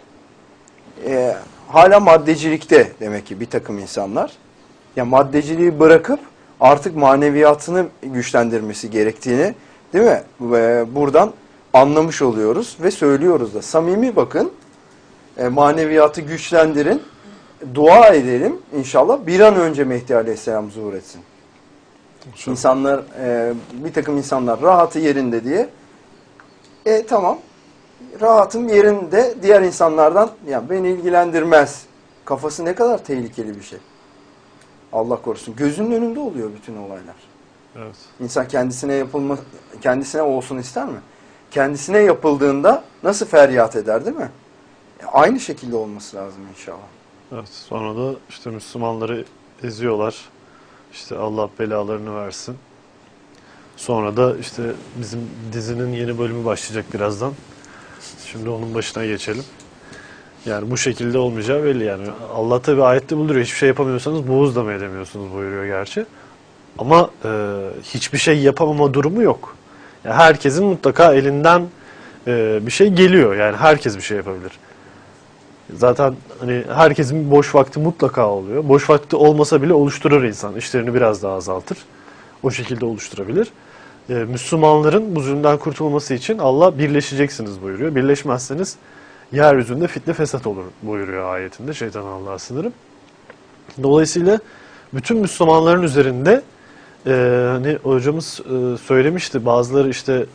Hala maddecilikte demek ki bir takım insanlar. Ya maddeciliği bırakıp artık maneviyatını güçlendirmesi gerektiğini, değil mi? Buradan anlamış oluyoruz ve söylüyoruz da. Samimi bakın, maneviyatı güçlendirin, dua edelim inşallah bir an önce Mehdi Aleyhisselam zuhur etsin. İnsanlar, bir takım insanlar rahatı yerinde diye, tamam, rahatım yerinde, diğer insanlardan ya beni ilgilendirmez. Kafası ne kadar tehlikeli bir şey. Allah korusun. Gözünün önünde oluyor bütün olaylar. Evet. İnsan kendisine olsun ister mi? Kendisine yapıldığında nasıl feryat eder, değil mi? Aynı şekilde olması lazım inşallah. Evet. Sonra da işte Müslümanları eziyorlar. İşte Allah belalarını versin. Sonra da işte bizim dizinin yeni bölümü başlayacak birazdan. Şimdi onun başına geçelim. Yani bu şekilde olmayacağı belli yani. Allah tabi ayette buyuruyor. Hiçbir şey yapamıyorsanız buğuz da mı edemiyorsunuz buyuruyor gerçi. Ama hiçbir şey yapamama durumu yok. Yani herkesin mutlaka elinden bir şey geliyor. Yani herkes bir şey yapabilir. Zaten hani herkesin boş vakti mutlaka oluyor. Boş vakti olmasa bile oluşturur insan. İşlerini biraz daha azaltır. O şekilde oluşturabilir. Müslümanların bu zulümden kurtulması için Allah birleşeceksiniz buyuruyor. Birleşmezseniz yeryüzünde fitne fesat olur buyuruyor ayetinde. Şeytan Allah'a sınırım. Dolayısıyla bütün Müslümanların üzerinde hani hocamız söylemişti. Bazıları işte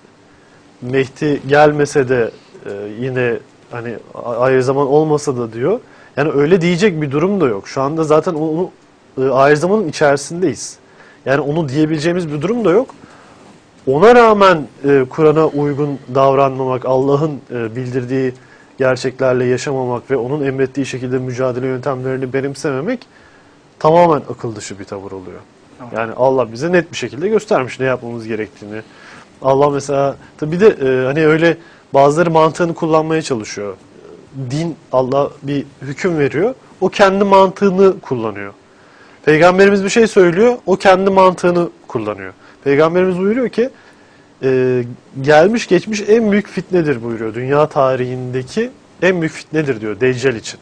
Mehdi gelmese de yine hani ahir zaman olmasa da diyor. Yani öyle diyecek bir durum da yok. Şu anda zaten onu ahir zamanın içerisindeyiz. Yani onu diyebileceğimiz bir durum da yok. Ona rağmen Kur'an'a uygun davranmamak, Allah'ın bildirdiği gerçeklerle yaşamamak ve onun emrettiği şekilde mücadele yöntemlerini benimsememek tamamen akıl dışı bir tavır oluyor. Yani Allah bize net bir şekilde göstermiş ne yapmamız gerektiğini. Allah mesela tabi de hani öyle bazıları mantığını kullanmaya çalışıyor. Din, Allah bir hüküm veriyor. O kendi mantığını kullanıyor. Peygamberimiz bir şey söylüyor. O kendi mantığını kullanıyor. Peygamberimiz buyuruyor ki gelmiş geçmiş en büyük fitnedir buyuruyor. Dünya tarihindeki en büyük fitnedir diyor Deccal için.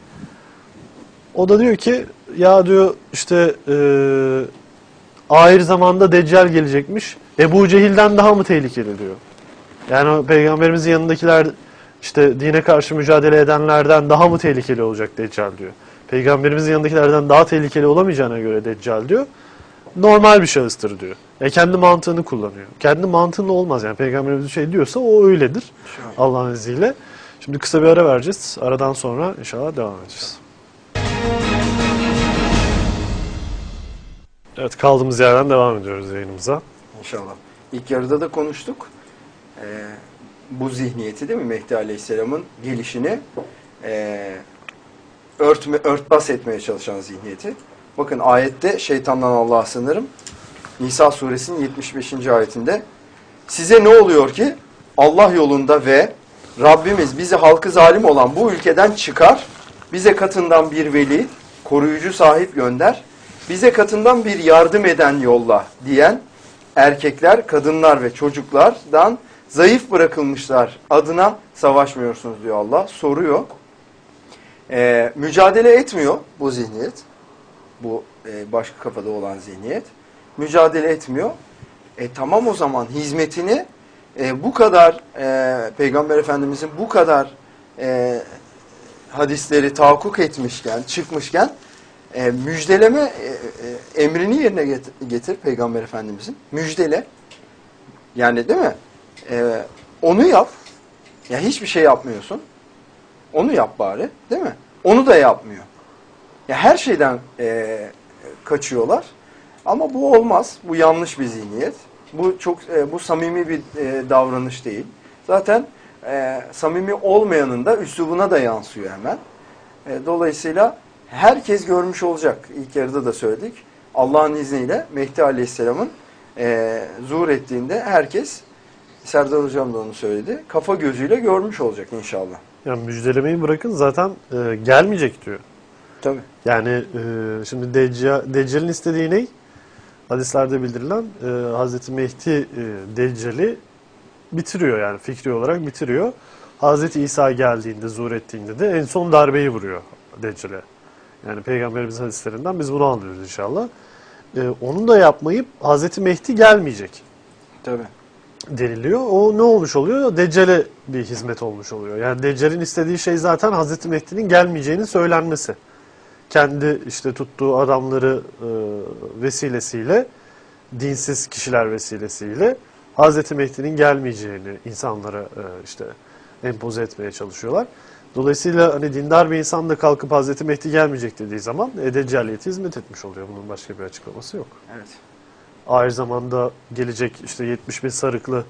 O da diyor ki ya diyor işte ahir zamanda Deccal gelecekmiş. Ebu Cehil'den daha mı tehlikeli diyor. Yani Peygamberimizin yanındakiler işte dine karşı mücadele edenlerden daha mı tehlikeli olacak Deccal diyor. Peygamberimizin yanındakilerden daha tehlikeli olamayacağına göre Deccal diyor. Normal bir şahıstır diyor. Kendi mantığını kullanıyor. Kendi mantığında olmaz yani. Peygamberimiz bir şey diyorsa o öyledir. Allah'ın izniyle. Şimdi kısa bir ara vereceğiz. Aradan sonra inşallah devam edeceğiz. Evet, kaldığımız yerden devam ediyoruz yayınımıza. İnşallah. İlk yarıda da konuştuk. Bu zihniyeti, değil mi? Mehdi Aleyhisselam'ın gelişini örtbas etmeye çalışan zihniyeti. Bakın ayette şeytandan Allah'a sığınırım. Nisa suresinin 75. ayetinde size ne oluyor ki Allah yolunda ve Rabbimiz bizi halkı zalim olan bu ülkeden çıkar, bize katından bir veli, koruyucu sahip gönder, bize katından bir yardım eden yolla diyen erkekler, kadınlar ve çocuklardan zayıf bırakılmışlar adına savaşmıyorsunuz diyor Allah. Soruyor. Mücadele etmiyor bu zihniyet. Bu başka kafada olan zihniyet. Mücadele etmiyor. Tamam, o zaman hizmetini bu kadar Peygamber Efendimizin bu kadar hadisleri tahakkuk etmişken, çıkmışken müjdeleme emrini yerine getir Peygamber Efendimizin. Müjdele. Yani değil mi? Onu yap. Ya hiçbir şey yapmıyorsun. Onu yap bari. Değil mi? Onu da yapmıyor. Ya her şeyden kaçıyorlar. Ama bu olmaz. Bu yanlış bir zihniyet. Bu samimi bir davranış değil. Zaten samimi olmayanın da üslubuna da yansıyor hemen. Dolayısıyla herkes görmüş olacak. İlk yarıda da söyledik. Allah'ın izniyle Mehdi Aleyhisselam'ın zuhur ettiğinde herkes, Serdar Hocam da onu söyledi, kafa gözüyle görmüş olacak inşallah. Yani müjdelemeyi bırakın, zaten gelmeyecek diyor. Tabii. Yani şimdi Deccal'in istediği ne? Hadislerde bildirilen Hazreti Mehdi Deccal'i bitiriyor, yani fikri olarak bitiriyor. Hazreti İsa geldiğinde, zuhur ettiğinde de en son darbeyi vuruyor Deccal'e. Yani Peygamberimizin hadislerinden biz bunu anlıyoruz inşallah. Onu da yapmayıp Hazreti Mehdi gelmeyecek Tabii. deniliyor. O ne olmuş oluyor? Deccal'e bir hizmet olmuş oluyor. Yani Deccal'in istediği şey zaten Hazreti Mehdi'nin gelmeyeceğinin söylenmesi. Kendi işte tuttuğu adamları vesilesiyle, dinsiz kişiler vesilesiyle Hazreti Mehdi'nin gelmeyeceğini insanlara işte empoze etmeye çalışıyorlar. Dolayısıyla hani dindar bir insan da kalkıp Hazreti Mehdi gelmeyecek dediği zaman Deccaliyete hizmet etmiş oluyor. Bunun başka bir açıklaması yok. Evet. Ahir zamanda gelecek işte 70 bin sarıklı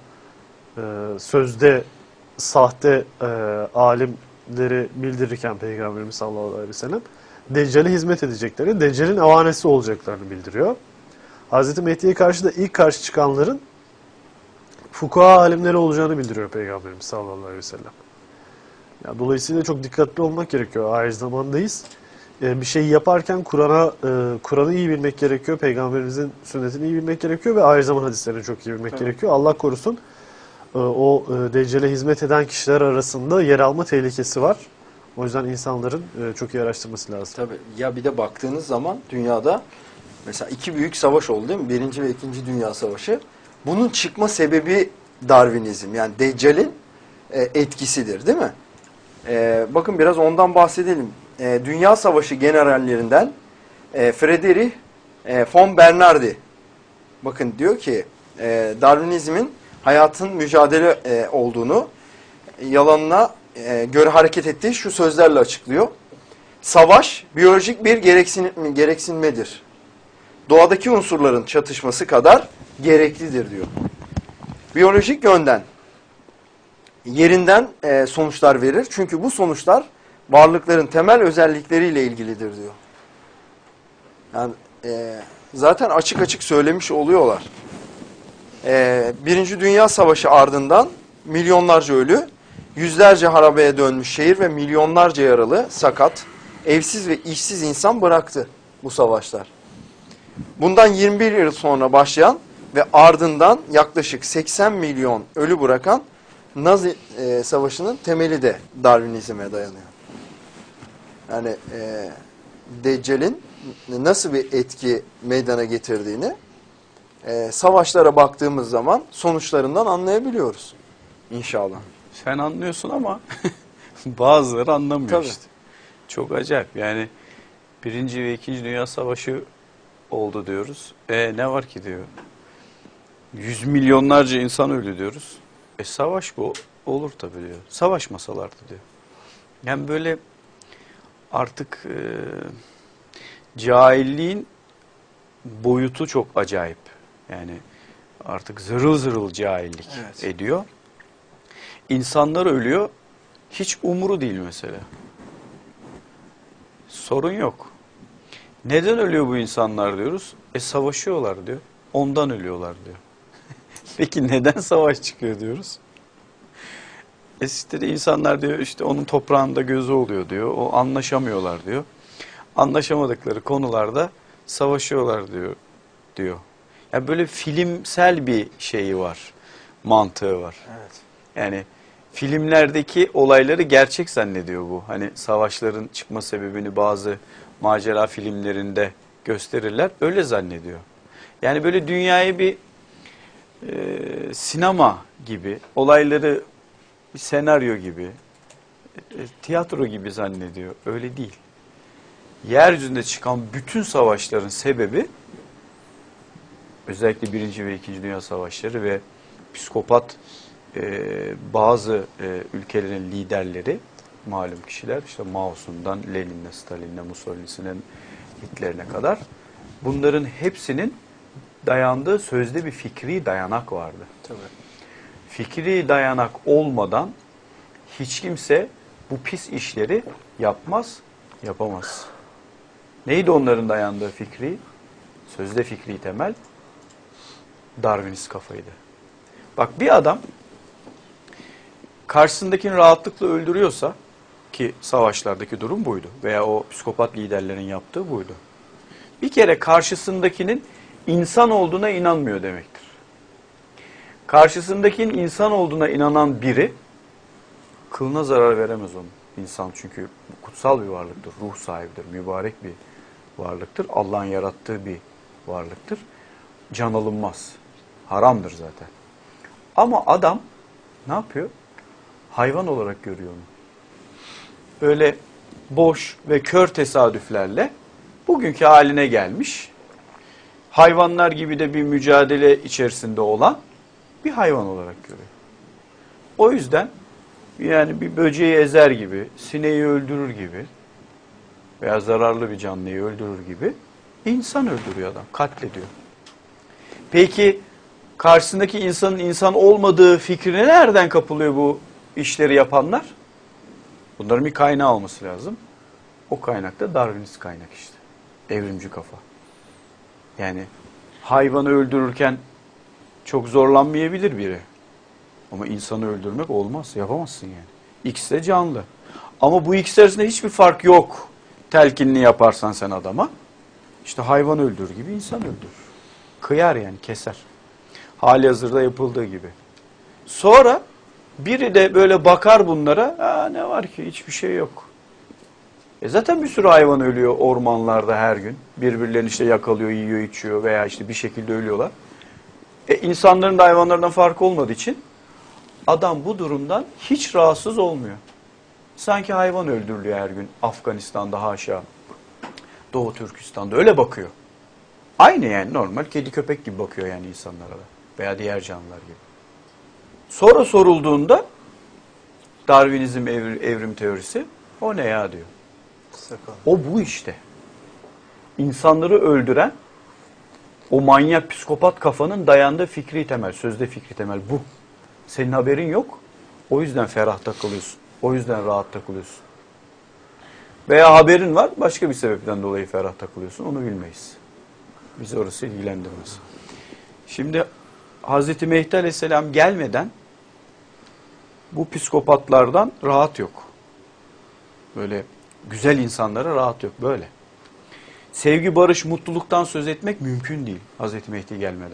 sözde sahte alimleri bildirirken Peygamberimiz sallallahu aleyhi ve sellem Deccal'e hizmet edecekleri, Deccal'in avanesi olacaklarını bildiriyor. Hazreti Mehdi'ye karşı da ilk karşı çıkanların fukaha alimleri olacağını bildiriyor Peygamberimiz sallallahu aleyhi ve sellem. Ya, dolayısıyla çok dikkatli olmak gerekiyor. Ahir zamandayız. Bir şeyi yaparken Kur'an'ı iyi bilmek gerekiyor. Peygamberimizin sünnetini iyi bilmek gerekiyor ve ahir zaman hadislerini çok iyi bilmek gerekiyor. Allah korusun o Deccal'e hizmet eden kişiler arasında yer alma tehlikesi var. O yüzden insanların çok iyi araştırması lazım. Tabii. Ya bir de baktığınız zaman dünyada mesela iki büyük savaş oldu değil mi? Birinci ve İkinci Dünya Savaşı. Bunun çıkma sebebi Darwinizm. Yani Deccal'in etkisidir değil mi? Bakın biraz ondan bahsedelim. Dünya Savaşı generallerinden Friedrich von Bernardi. Bakın diyor ki Darwinizmin hayatın mücadele olduğunu, yalanına göre hareket ettiği şu sözlerle açıklıyor. Savaş biyolojik bir gereksinmedir. Doğadaki unsurların çatışması kadar gereklidir diyor. Biyolojik yönden yerinden sonuçlar verir. Çünkü bu sonuçlar varlıkların temel özellikleriyle ilgilidir diyor. Yani zaten açık açık söylemiş oluyorlar. Birinci Dünya Savaşı ardından milyonlarca ölü, yüzlerce harabeye dönmüş şehir ve milyonlarca yaralı, sakat, evsiz ve işsiz insan bıraktı bu savaşlar. Bundan 21 yıl sonra başlayan ve ardından yaklaşık 80 milyon ölü bırakan Nazi savaşının temeli de Darwinizme dayanıyor. Yani Deccal'in nasıl bir etki meydana getirdiğini savaşlara baktığımız zaman sonuçlarından anlayabiliyoruz. İnşallah. Sen anlıyorsun ama bazıları anlamıyor Tabii. işte. Çok acayip. Yani Birinci ve İkinci Dünya Savaşı oldu diyoruz. Ne var ki diyor. Yüz milyonlarca insan öldü diyoruz. Savaş bu. Olur tabii diyor. Savaşmasalardı diyor. Yani böyle artık cahilliğin boyutu çok acayip. Yani artık zırıl zırıl cahillik ediyor. İnsanlar ölüyor. Hiç umuru değil mesela. Sorun yok. Neden ölüyor bu insanlar diyoruz? Savaşıyorlar diyor. Ondan ölüyorlar diyor. Peki neden savaş çıkıyor diyoruz? İşte insanlar diyor işte onun toprağında gözü oluyor diyor. O anlaşamıyorlar diyor. Anlaşamadıkları konularda savaşıyorlar diyor. Yani böyle filmsel bir şeyi var. mantığı var. Evet. Yani filmlerdeki olayları gerçek zannediyor bu. Hani savaşların çıkma sebebini bazı macera filmlerinde gösterirler. Öyle zannediyor. Yani böyle dünyayı bir sinema gibi, olayları bir senaryo gibi, tiyatro gibi zannediyor. Öyle değil. Yeryüzünde çıkan bütün savaşların sebebi, özellikle 1. ve 2. Dünya Savaşları ve psikopat bazı ülkelerin liderleri, malum kişiler, işte Mao'sundan Lenin'e, Stalin'e, Mussolini'sine, Hitler'ine kadar, bunların hepsinin dayandığı sözde bir fikri dayanak vardı. Tabii. Fikri dayanak olmadan hiç kimse bu pis işleri yapmaz, yapamaz. Neydi onların dayandığı fikri? Sözde fikri temel, Darwinist kafaydı. Bak, bir adam karşısındakini rahatlıkla öldürüyorsa, ki savaşlardaki durum buydu veya o psikopat liderlerin yaptığı buydu, bir kere karşısındakinin insan olduğuna inanmıyor demektir. Karşısındakinin insan olduğuna inanan biri kılına zarar veremez onun. İnsan çünkü kutsal bir varlıktır, ruh sahibidir, mübarek bir varlıktır, Allah'ın yarattığı bir varlıktır. Can alınmaz, haramdır zaten. Ama adam ne yapıyor? Hayvan olarak görüyor onu. Böyle boş ve kör tesadüflerle bugünkü haline gelmiş, hayvanlar gibi de bir mücadele içerisinde olan bir hayvan olarak görüyor. O yüzden yani bir böceği ezer gibi, sineği öldürür gibi veya zararlı bir canlıyı öldürür gibi insan öldürüyor adam, katlediyor. Peki karşısındaki insanın insan olmadığı fikrine nereden kapılıyor bu işleri yapanlar? Bunların bir kaynağı olması lazım. O kaynak da Darwinist kaynak işte. Evrimci kafa. Yani hayvanı öldürürken çok zorlanmayabilir biri. Ama insanı öldürmek olmaz. Yapamazsın yani. İkisi de canlı. Ama bu ikisi arasında hiçbir fark yok. Telkinini yaparsan sen adama, İşte hayvan öldürür gibi insan öldürür. Kıyar yani, keser. Halihazırda yapıldığı gibi. Sonra biri de böyle bakar bunlara, ne var ki, hiçbir şey yok. Zaten bir sürü hayvan ölüyor ormanlarda her gün. Birbirlerini işte yakalıyor, yiyor, içiyor veya işte bir şekilde ölüyorlar. İnsanların da hayvanlardan farkı olmadığı için adam bu durumdan hiç rahatsız olmuyor. Sanki hayvan öldürülüyor her gün Afganistan'da, haşa, Doğu Türkistan'da, öyle bakıyor. Aynı yani, normal kedi köpek gibi bakıyor yani insanlara da veya diğer canlılar gibi. Sonra sorulduğunda Darwinizm evrim teorisi, o ne ya diyor. Sakal. O bu işte. İnsanları öldüren o manyak psikopat kafanın dayandığı fikri temel, sözde fikri temel bu. Senin haberin yok. O yüzden ferah takılıyorsun. O yüzden rahat takılıyorsun. Veya haberin var, başka bir sebepten dolayı ferah takılıyorsun. Onu bilmeyiz. Bizi orası ilgilendirmez. Şimdi Hazreti Mehdi Aleyhisselam gelmeden bu psikopatlardan rahat yok. Böyle güzel insanlara rahat yok. Böyle. Sevgi, barış, mutluluktan söz etmek mümkün değil Hazreti Mehdi gelmeden.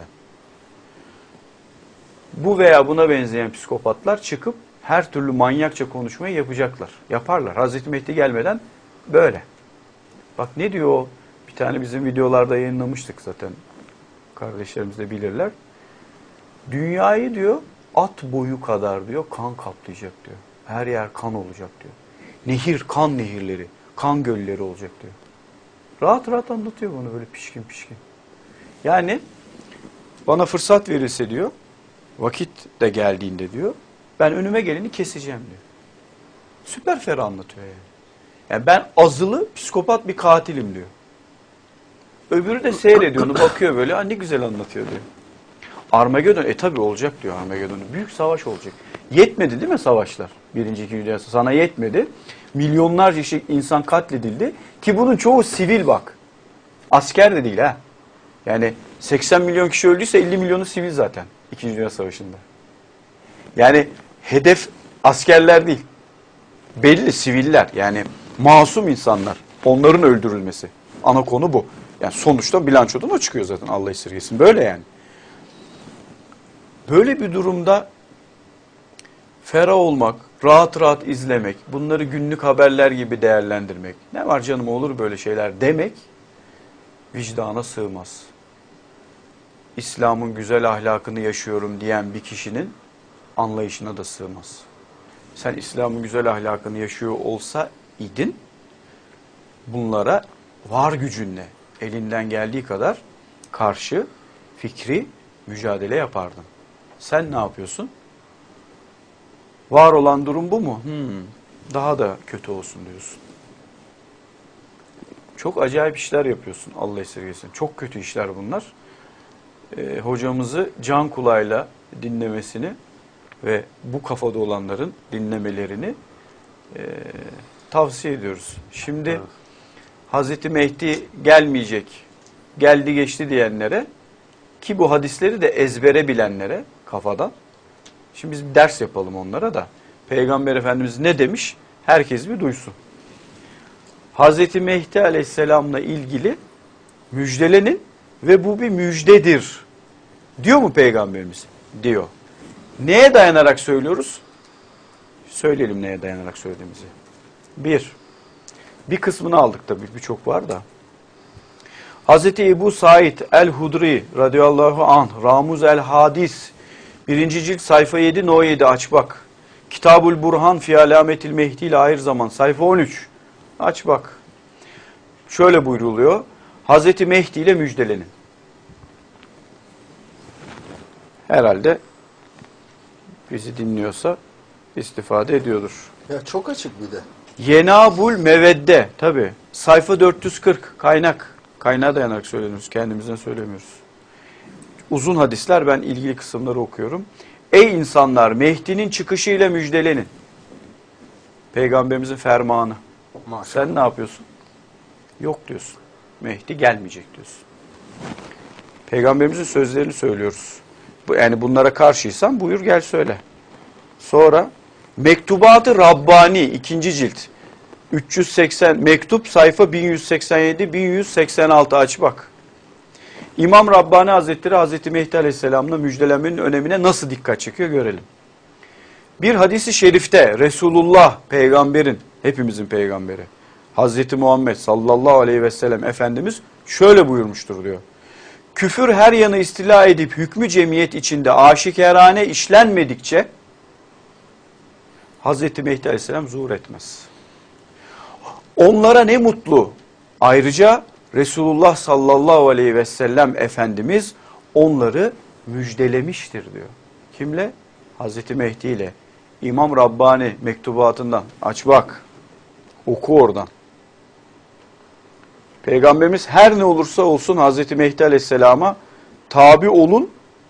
Bu veya buna benzeyen psikopatlar çıkıp her türlü manyakça konuşmayı yapacaklar. Yaparlar. Hazreti Mehdi gelmeden böyle. Bak ne diyor o? Bir tane bizim videolarda yayınlamıştık zaten. Kardeşlerimiz de bilirler. Dünyayı diyor at boyu kadar diyor kan kaplayacak diyor. Her yer kan olacak diyor. Nehir, kan nehirleri, kan gölleri olacak diyor. Rahat rahat anlatıyor bunu böyle pişkin pişkin. Yani bana fırsat verilse diyor, vakit de geldiğinde diyor, ben önüme geleni keseceğim diyor. Süper ferah anlatıyor yani. Yani ben azılı psikopat bir katilim diyor. Öbürü de seyrediyor, onu bakıyor böyle, ne güzel anlatıyor diyor. Armageddon, tabi olacak diyor Armageddon. Büyük savaş olacak. Yetmedi değil mi savaşlar? 1. 2. Dünya Savaşı. Sana yetmedi. Milyonlarca insan katledildi. Ki bunun çoğu sivil bak. Asker de değil ha. Yani 80 milyon kişi öldüyse 50 milyonu sivil zaten 2. Dünya Savaşı'nda. Yani hedef askerler değil. Belli siviller, yani masum insanlar. Onların öldürülmesi. Ana konu bu. Yani sonuçta bilançodan o çıkıyor zaten, Allah esirgesin. Böyle yani. Böyle bir durumda ferah olmak, rahat rahat izlemek, bunları günlük haberler gibi değerlendirmek, ne var canım olur böyle şeyler demek vicdana sığmaz. İslam'ın güzel ahlakını yaşıyorum diyen bir kişinin anlayışına da sığmaz. Sen İslam'ın güzel ahlakını yaşıyor olsa idin, bunlara var gücünle, elinden geldiği kadar karşı fikri mücadele yapardın. Sen ne yapıyorsun? Var olan durum bu mu? Daha da kötü olsun diyorsun. Çok acayip işler yapıyorsun, Allah esirgesin. Çok kötü işler bunlar. Hocamızı can kulağıyla dinlemesini ve bu kafada olanların dinlemelerini tavsiye ediyoruz. Şimdi evet. Hazreti Mehdi gelmeyecek, geldi geçti diyenlere, ki bu hadisleri de ezbere bilenlere kafadan, şimdi biz bir ders yapalım onlara da. Peygamber Efendimiz ne demiş? Herkes bir duysun. Hazreti Mehdi Aleyhisselam'la ilgili müjdelenin ve bu bir müjdedir. Diyor mu Peygamberimiz? Diyor. Neye dayanarak söylüyoruz? Söyleyelim neye dayanarak söylediğimizi. Bir kısmını aldık tabii, birçok var da. Hazreti Ebu Said el-Hudri radıyallahu anh, Ramuz el-Hadis, 1. cilt sayfa 7 no 7 aç bak. Kitabul Burhan fi alametil Mehdi ile ahir zaman sayfa 13 aç bak. Şöyle buyruluyor. Hazreti Mehdi ile müjdelenin. Herhalde bizi dinliyorsa istifade ediyordur. Ya çok açık bir de. Yenabul Mevedde tabi sayfa 440 kaynak. Kaynağa dayanarak söyleniyoruz, kendimizden söylemiyoruz. Uzun hadisler, ben ilgili kısımları okuyorum. Ey insanlar, Mehdi'nin çıkışıyla müjdelenin. Peygamberimizin fermanı. Maşallah. Sen ne yapıyorsun? Yok diyorsun. Mehdi gelmeyecek diyorsun. Peygamberimizin sözlerini söylüyoruz. Yani bunlara karşıysan buyur gel söyle. Sonra Mektubat-ı Rabbani 2. cilt 380 mektup sayfa 1187-1186 aç bak. İmam Rabbani Hazretleri Hazreti Mehdi Aleyhisselam'la müjdelenmenin önemine nasıl dikkat çekiyor görelim. Bir hadisi şerifte Resulullah peygamberin, hepimizin peygamberi Hazreti Muhammed sallallahu aleyhi ve sellem Efendimiz şöyle buyurmuştur diyor. Küfür her yanı istila edip hükmü cemiyet içinde aşikarane işlenmedikçe Hazreti Mehdi Aleyhisselam zuhur etmez. Onlara ne mutlu. Ayrıca Resulullah sallallahu aleyhi ve sellem Efendimiz onları müjdelemiştir diyor. Kimle? Hazreti Mehdi ile. İmam Rabbani mektubatından aç bak. Oku oradan. Peygamberimiz her ne olursa olsun Hazreti Mehdi Aleyhisselam'a tabi olun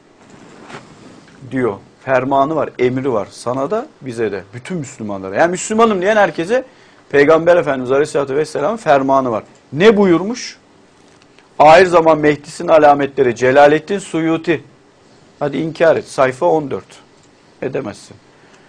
diyor. Fermanı var, emri var. Sana da bize de. Bütün Müslümanlara. Yani Müslümanım diyen herkese Peygamber Efendimiz Aleyhisselatü Vesselam'ın fermanı var. Ne buyurmuş? Ahir zaman Mehdi'sin alametleri. Celaleddin Suyuti. Hadi inkar et. Sayfa 14. Edemezsin.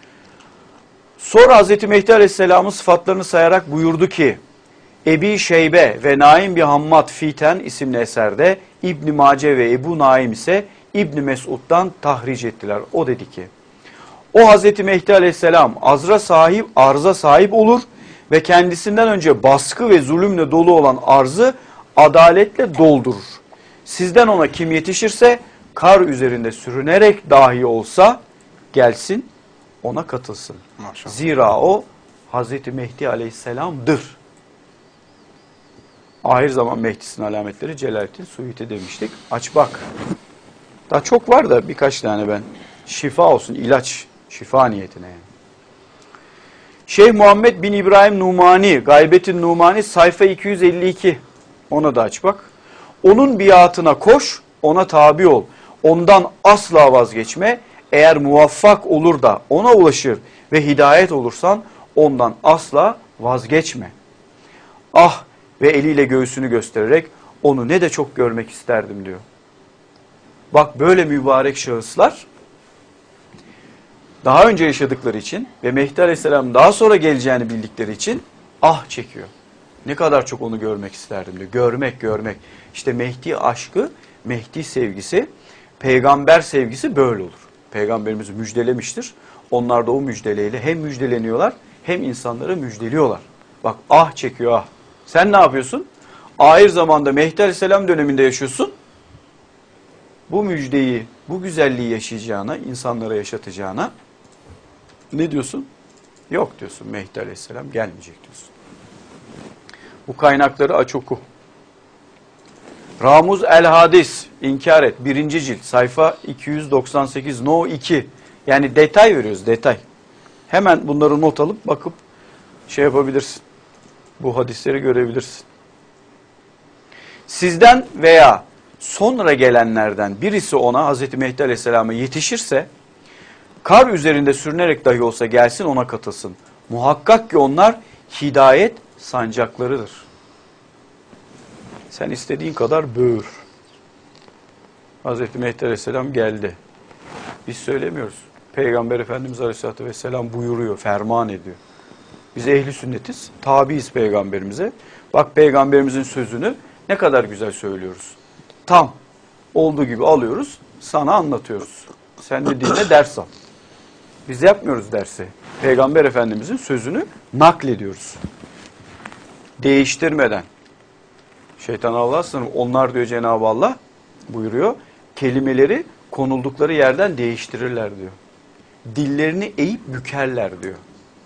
Sonra Hazreti Mehdi Aleyhisselam'ın sıfatlarını sayarak buyurdu ki Ebi Şeybe ve Naim bir Hammad Fiten isimli eserde İbn Mace ve Ebu Naim ise İbn Mesud'dan tahric ettiler. O dedi ki o Hazreti Mehdi Aleyhisselam arza sahip olur ve kendisinden önce baskı ve zulümle dolu olan arzı adaletle doldurur. Sizden ona kim yetişirse kar üzerinde sürünerek dahi olsa gelsin ona katılsın. Maşallah. Zira o Hazreti Mehdi Aleyhisselam'dır. Ahir zaman Mehdi'sin alametleri Celaleddin Suyuti demiştik. Aç bak. Daha çok var da birkaç tane ben. Şifa olsun, ilaç. Şifa niyetine yani. Şeyh Muhammed bin İbrahim Numani, Gaybet-i Numani sayfa 252. Ona da aç bak. Onun biatına koş, ona tabi ol. Ondan asla vazgeçme. Eğer muvaffak olur da ona ulaşır ve hidayet olursan ondan asla vazgeçme. Ah ve eliyle göğsünü göstererek onu ne de çok görmek isterdim diyor. Bak böyle mübarek şahıslar daha önce yaşadıkları için ve Mehdi Aleyhisselam daha sonra geleceğini bildikleri için ah çekiyor. Ne kadar çok onu görmek isterdim diyor. Görmek. İşte Mehdi aşkı, Mehdi sevgisi, peygamber sevgisi böyle olur. Peygamberimiz müjdelemiştir. Onlar da o müjdeleyle hem müjdeleniyorlar hem insanları müjdeliyorlar. Bak ah çekiyor ah. Sen ne yapıyorsun? Ahir zamanda Mehdi Aleyhisselam döneminde yaşıyorsun. Bu müjdeyi, bu güzelliği yaşayacağına, insanlara yaşatacağına ne diyorsun? Yok diyorsun, Mehdi Aleyhisselam gelmeyecek diyorsun. Bu kaynakları aç oku. Ramuz el-Hadis, İnkar et, 1. cilt, sayfa 298, no 2. Yani detay veriyoruz, detay. Hemen bunları not alıp bakıp şey yapabilirsin. Bu hadisleri görebilirsin. Sizden veya sonra gelenlerden birisi ona, Hz. Mehdi Aleyhisselam'a yetişirse, kar üzerinde sürünerek dahi olsa gelsin ona katılsın. Muhakkak ki onlar hidayet sancaklarıdır. Sen istediğin kadar böğür. Hz. Mehdi Aleyhisselam geldi. Biz söylemiyoruz. Peygamber Efendimiz Aleyhisselatü Vesselam buyuruyor, ferman ediyor. Biz ehli sünnetiz, tabiiz peygamberimize. Bak peygamberimizin sözünü ne kadar güzel söylüyoruz. Tam olduğu gibi alıyoruz, sana anlatıyoruz. Sen de dinle, ders al. Biz yapmıyoruz dersi. Peygamber Efendimizin sözünü naklediyoruz. Değiştirmeden. Şeytan Allah'a sınır. Onlar diyor Cenab-ı Allah buyuruyor. Kelimeleri konuldukları yerden değiştirirler diyor. Dillerini eğip bükerler diyor.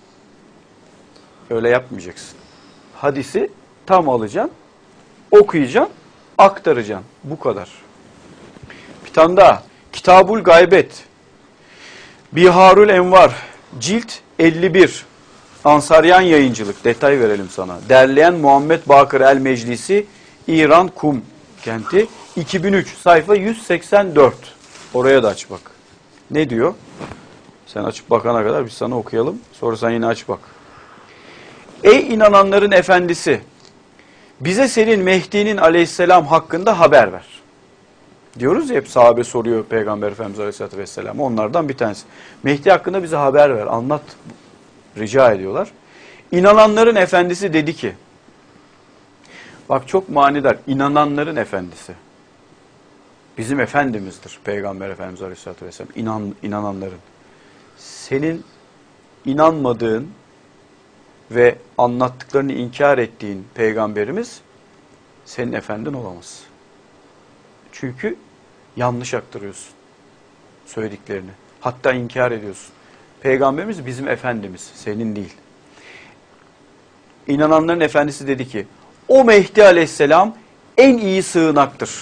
Öyle yapmayacaksın. Hadisi tam alacaksın, okuyacaksın, aktaracaksın. Bu kadar. Bir tane daha. Kitabul Gaybet. Biharul Envar. Cilt 51. Ansaryan Yayıncılık. Detay verelim sana. Derleyen Muhammed Bakır El Meclisi, İran Kum kenti. 2003. Sayfa 184. Oraya da aç bak. Ne diyor? Sen açıp bakana kadar biz sana okuyalım. Sonra sen yine aç bak. Ey inananların efendisi, bize senin Mehdi'nin aleyhisselam hakkında haber ver. Diyoruz ya hep sahabe soruyor Peygamber Efendimiz Aleyhisselatü Vesselam. Onlardan bir tanesi. Mehdi hakkında bize haber ver, anlat. Rica ediyorlar. İnananların efendisi dedi ki, bak çok manidar, inananların efendisi. Bizim efendimizdir Peygamber Efendimiz Aleyhisselatü Vesselam. İnananların. Senin inanmadığın ve anlattıklarını inkar ettiğin peygamberimiz senin efendin olamaz. Çünkü yanlış aktarıyorsun söylediklerini. Hatta inkar ediyorsun. Peygamberimiz bizim efendimiz, senin değil. İnananların efendisi dedi ki, o Mehdi Aleyhisselam en iyi sığınaktır.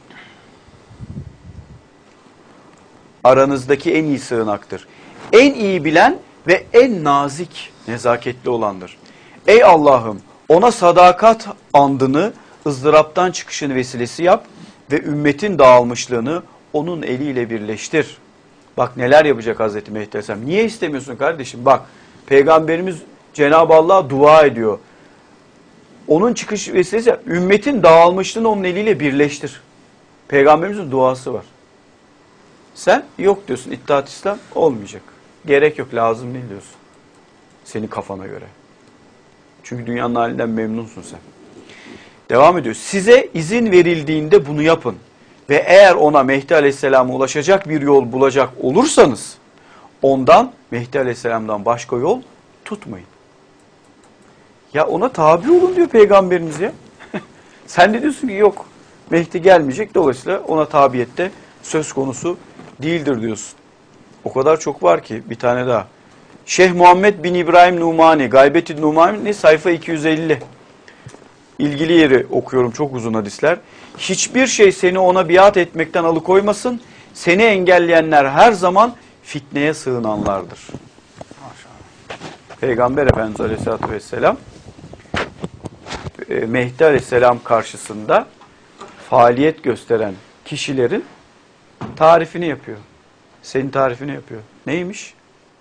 Aranızdaki en iyi sığınaktır. En iyi bilen ve en nazik, nezaketli olandır. Ey Allah'ım, ona sadakat andını, ızdıraptan çıkışını vesilesi yap ve ümmetin dağılmışlığını onun eliyle birleştir. Bak neler yapacak Hazreti Mehdi Aleyhisselam. Niye istemiyorsun kardeşim? Bak Peygamberimiz Cenab-ı Allah'a dua ediyor. Onun çıkış vesilesi yap. Ümmetin dağılmışlığını onun eliyle birleştir. Peygamberimizin duası var. Sen yok diyorsun. İttihat İslam olmayacak. Gerek yok, lazım değil diyorsun. Senin kafana göre. Çünkü dünyanın halinden memnunsun sen. Devam ediyor. Size izin verildiğinde bunu yapın. Ve eğer ona Mehdi Aleyhisselam'a ulaşacak bir yol bulacak olursanız, ondan, Mehdi Aleyhisselam'dan başka yol tutmayın. Ya ona tabi olun diyor Peygamberimiz ya. Sen de diyorsun ki yok, Mehdi gelmeyecek, dolayısıyla ona tabiyette söz konusu değildir diyorsun. O kadar çok var ki, bir tane daha. Şeyh Muhammed bin İbrahim Numani, Gaybet-i Numani, sayfa 250. İlgili yeri okuyorum, çok uzun hadisler. Hiçbir şey seni ona biat etmekten alıkoymasın. Seni engelleyenler her zaman fitneye sığınanlardır. Peygamber Efendimiz Aleyhisselatü Vesselam Mehdi Aleyhisselam karşısında faaliyet gösteren kişilerin tarifini yapıyor. Senin tarifini yapıyor. Neymiş?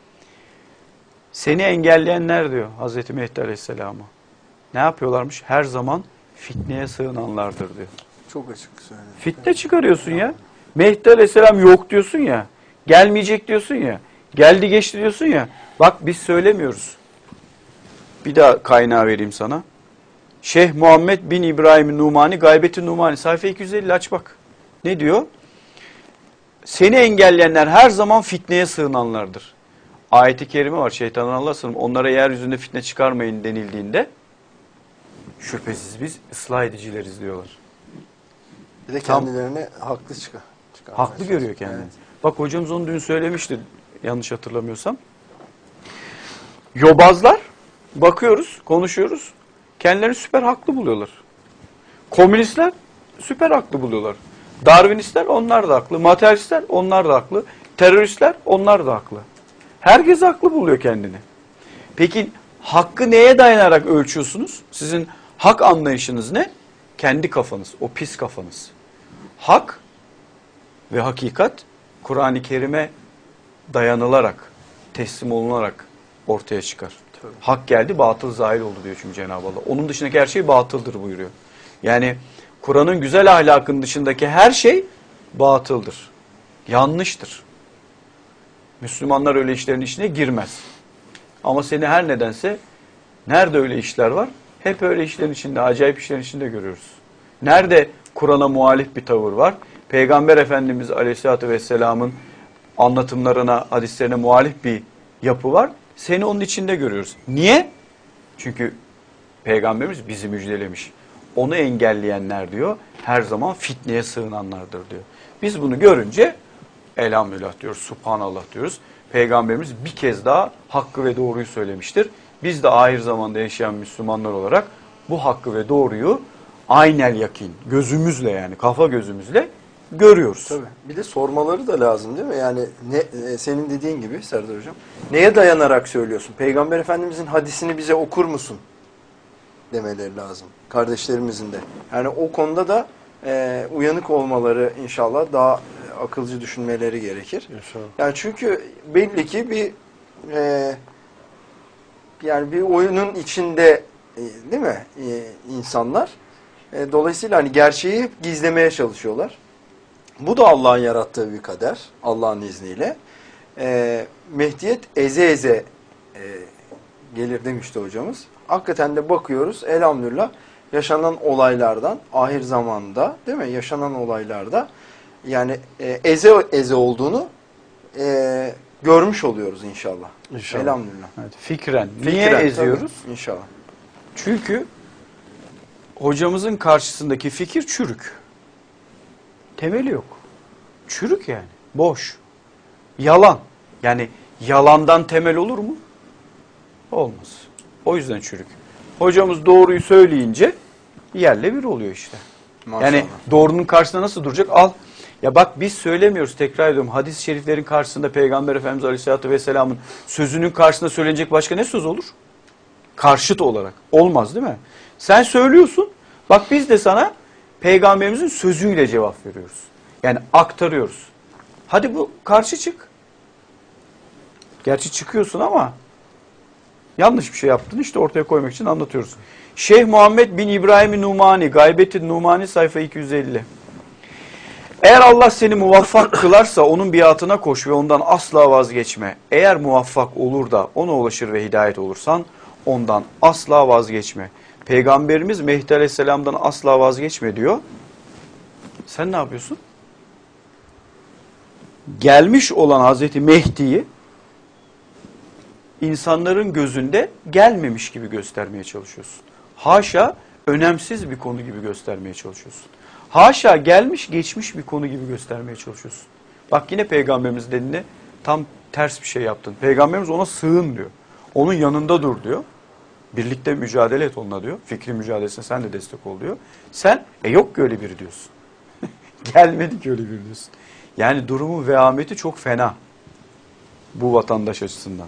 Seni engelleyenler diyor Hazreti Mehdi Aleyhisselam'a. Ne yapıyorlarmış? Her zaman fitneye sığınanlardır diyor. Çok açık söyledi. Fitne çıkarıyorsun ya. Mehdi Aleyhisselam yok diyorsun ya. Gelmeyecek diyorsun ya. Geldi geçti diyorsun ya. Bak biz söylemiyoruz. Bir daha kaynağı vereyim sana. Şeyh Muhammed bin İbrahim Numani, Gaybet-i Numani. Sayfa 250 aç bak. Ne diyor? Seni engelleyenler her zaman fitneye sığınanlardır. Ayet-i kerime var, şeytandan Allah'a sığının. Onlara yeryüzünde fitne çıkarmayın denildiğinde şüphesiz biz ıslah edicileriz diyorlar. Bir de kendilerini haklı çıkar. Haklı görüyor kendini. Evet. Bak hocamız onu dün söylemişti yanlış hatırlamıyorsam. Yobazlar bakıyoruz, konuşuyoruz. Kendilerini süper haklı buluyorlar. Komünistler süper haklı buluyorlar. Darwinistler onlar da haklı. Materyalistler onlar da haklı. Teröristler onlar da haklı. Herkes haklı buluyor kendini. Peki hakkı neye dayanarak ölçüyorsunuz? Sizin hak anlayışınız ne? Kendi kafanız, o pis kafanız. Hak ve hakikat Kur'an-ı Kerim'e dayanılarak, teslim olunarak ortaya çıkar. Tabii. Hak geldi, batıl zahil oldu diyor çünkü Cenab-ı Allah. Onun dışındaki her şey batıldır buyuruyor. Yani Kur'an'ın güzel ahlakın dışındaki her şey batıldır. Yanlıştır. Müslümanlar öyle işlerin içine girmez. Ama seni her nedense nerede öyle işler var? Hep öyle işlerin içinde, acayip işlerin içinde görüyoruz. Nerede Kur'an'a muhalif bir tavır var? Peygamber Efendimiz Aleyhisselatü Vesselam'ın anlatımlarına, hadislerine muhalif bir yapı var. Seni onun içinde görüyoruz. Niye? Çünkü Peygamberimiz bizi müjdelemiş. Onu engelleyenler diyor, her zaman fitneye sığınanlardır diyor. Biz bunu görünce elhamdülillah diyoruz, subhanallah diyoruz. Peygamberimiz bir kez daha hakkı ve doğruyu söylemiştir. Biz de ahir zamanda yaşayan Müslümanlar olarak bu hakkı ve doğruyu aynel yakin, gözümüzle yani kafa gözümüzle görüyoruz. Tabii. Bir de sormaları da lazım değil mi? Yani senin dediğin gibi Serdar Hocam. Neye dayanarak söylüyorsun? Peygamber Efendimizin hadisini bize okur musun? Demeleri lazım. Kardeşlerimizin de. Yani o konuda da uyanık olmaları inşallah daha akılcı düşünmeleri gerekir. İnşallah. Yani çünkü belli ki yani bir oyunun içinde değil mi insanlar? Dolayısıyla hani gerçeği hep gizlemeye çalışıyorlar. Bu da Allah'ın yarattığı bir kader. Allah'ın izniyle. Mehdiyet eze eze gelir demişti hocamız. Hakikaten de bakıyoruz elhamdülillah yaşanan olaylardan ahir zamanda değil mi? Yaşanan olaylarda yani eze eze olduğunu görmüş oluyoruz inşallah. İnşallah. Elhamdülillah. Evet, fikren. Niye Fikren, eziyoruz? tabii, İnşallah. Çünkü hocamızın karşısındaki fikir çürük. Temeli yok. Çürük yani. Boş. Yalan. Yani yalandan temel olur mu? Olmaz. O yüzden çürük. Hocamız doğruyu söyleyince yerle bir oluyor işte. Maşallah. Yani doğrunun karşısında nasıl duracak? Al. Ya bak biz söylemiyoruz, tekrar ediyorum. Hadis-i şeriflerin karşısında Peygamber Efendimiz Aleyhisselatü Vesselam'ın sözünün karşısında söylenecek başka ne söz olur? Karşıt olarak. Olmaz değil mi? Sen söylüyorsun. Bak biz de sana Peygamberimizin sözüyle cevap veriyoruz. Yani aktarıyoruz. Hadi bu karşı çık. Gerçi çıkıyorsun ama yanlış bir şey yaptın. İşte ortaya koymak için anlatıyoruz. Şeyh Muhammed bin İbrahim Numani, Gaybet-i Numani sayfa 250. Eğer Allah seni muvaffak kılarsa onun biatına koş ve ondan asla vazgeçme. Eğer muvaffak olur da ona ulaşır ve hidayet olursan ondan asla vazgeçme. Peygamberimiz Mehdi Aleyhisselam'dan asla vazgeçme diyor. Sen ne yapıyorsun? Gelmiş olan Hazreti Mehdi'yi insanların gözünde gelmemiş gibi göstermeye çalışıyorsun. Haşa önemsiz bir konu gibi göstermeye çalışıyorsun. Haşa gelmiş geçmiş bir konu gibi göstermeye çalışıyorsun. Bak yine Peygamberimiz dediğinde tam ters bir şey yaptın. Peygamberimiz ona sığın diyor. Onun yanında dur diyor. Birlikte mücadele et onunla diyor. Fikri mücadelesine sen de destek ol diyor. Sen yok ki öyle biri diyorsun. Gelmedi ki öyle biri diyorsun. Yani durumun vehameti çok fena. Bu vatandaş açısından.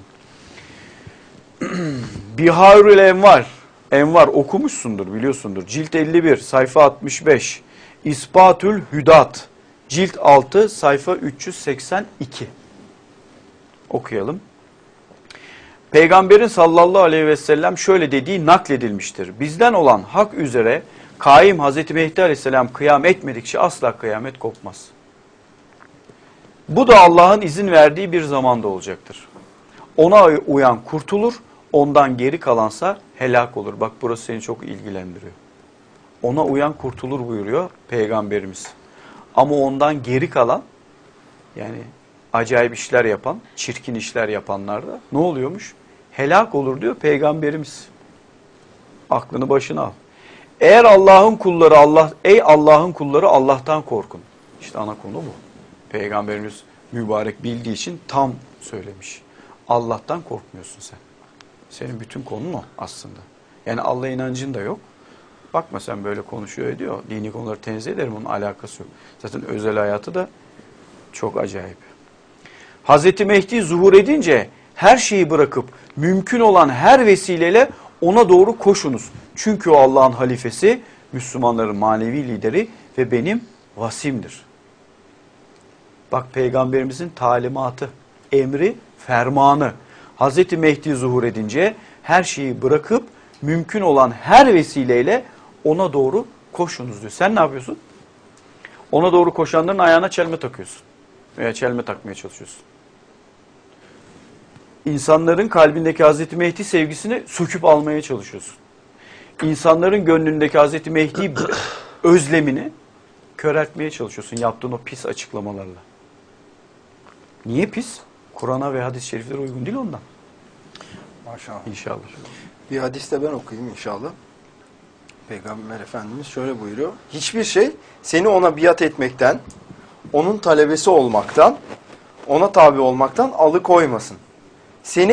Biharül Envar okumuşsundur, biliyorsundur. Cilt 51, sayfa 65. İspatül Hüdat, cilt 6, sayfa 382. Okuyalım. Peygamberin sallallahu aleyhi ve sellem şöyle dediği nakledilmiştir. Bizden olan hak üzere kaim Hazreti Mehdi aleyhisselam kıyam etmedikçe asla kıyamet kopmaz. Bu da Allah'ın izin verdiği bir zamanda olacaktır. Ona uyan kurtulur, ondan geri kalansa helak olur. Bak burası seni çok ilgilendiriyor. Ona uyan kurtulur buyuruyor Peygamberimiz. Ama ondan geri kalan yani acayip işler yapan, çirkin işler yapanlar da ne oluyormuş? Helak olur diyor Peygamberimiz. Aklını başına al. Eğer Allah'ın kulları ey Allah'ın kulları Allah'tan korkun. İşte ana konu bu. Peygamberimiz mübarek bildiği için tam söylemiş. Allah'tan korkmuyorsun sen. Senin bütün konun o aslında. Yani Allah inancın da yok. Bakma sen böyle konuşuyor ediyor. Dini konuları tenzih ederim, onun alakası yok. Zaten özel hayatı da çok acayip. Hazreti Mehdi zuhur edince her şeyi bırakıp mümkün olan her vesileyle ona doğru koşunuz. Çünkü o Allah'ın halifesi, Müslümanların manevi lideri ve benim vasimdir. Bak Peygamberimizin talimatı, emri, fermanı. Hazreti Mehdi zuhur edince her şeyi bırakıp mümkün olan her vesileyle ona doğru koşunuz diyor. Sen ne yapıyorsun? Ona doğru koşanların ayağına çelme takıyorsun. Veya çelme takmaya çalışıyorsun. İnsanların kalbindeki Hazreti Mehdi sevgisini söküp almaya çalışıyorsun. İnsanların gönlündeki Hazreti Mehdi özlemini köreltmeye çalışıyorsun yaptığın o pis açıklamalarla. Niye pis? Kur'an'a ve hadis-i şeriflere uygun değil ondan. Maşallah. İnşallah. Bir hadiste ben okuyayım inşallah. Peygamber Efendimiz şöyle buyuruyor. Hiçbir şey seni ona biat etmekten, onun talebesi olmaktan, ona tabi olmaktan alıkoymasın. Seni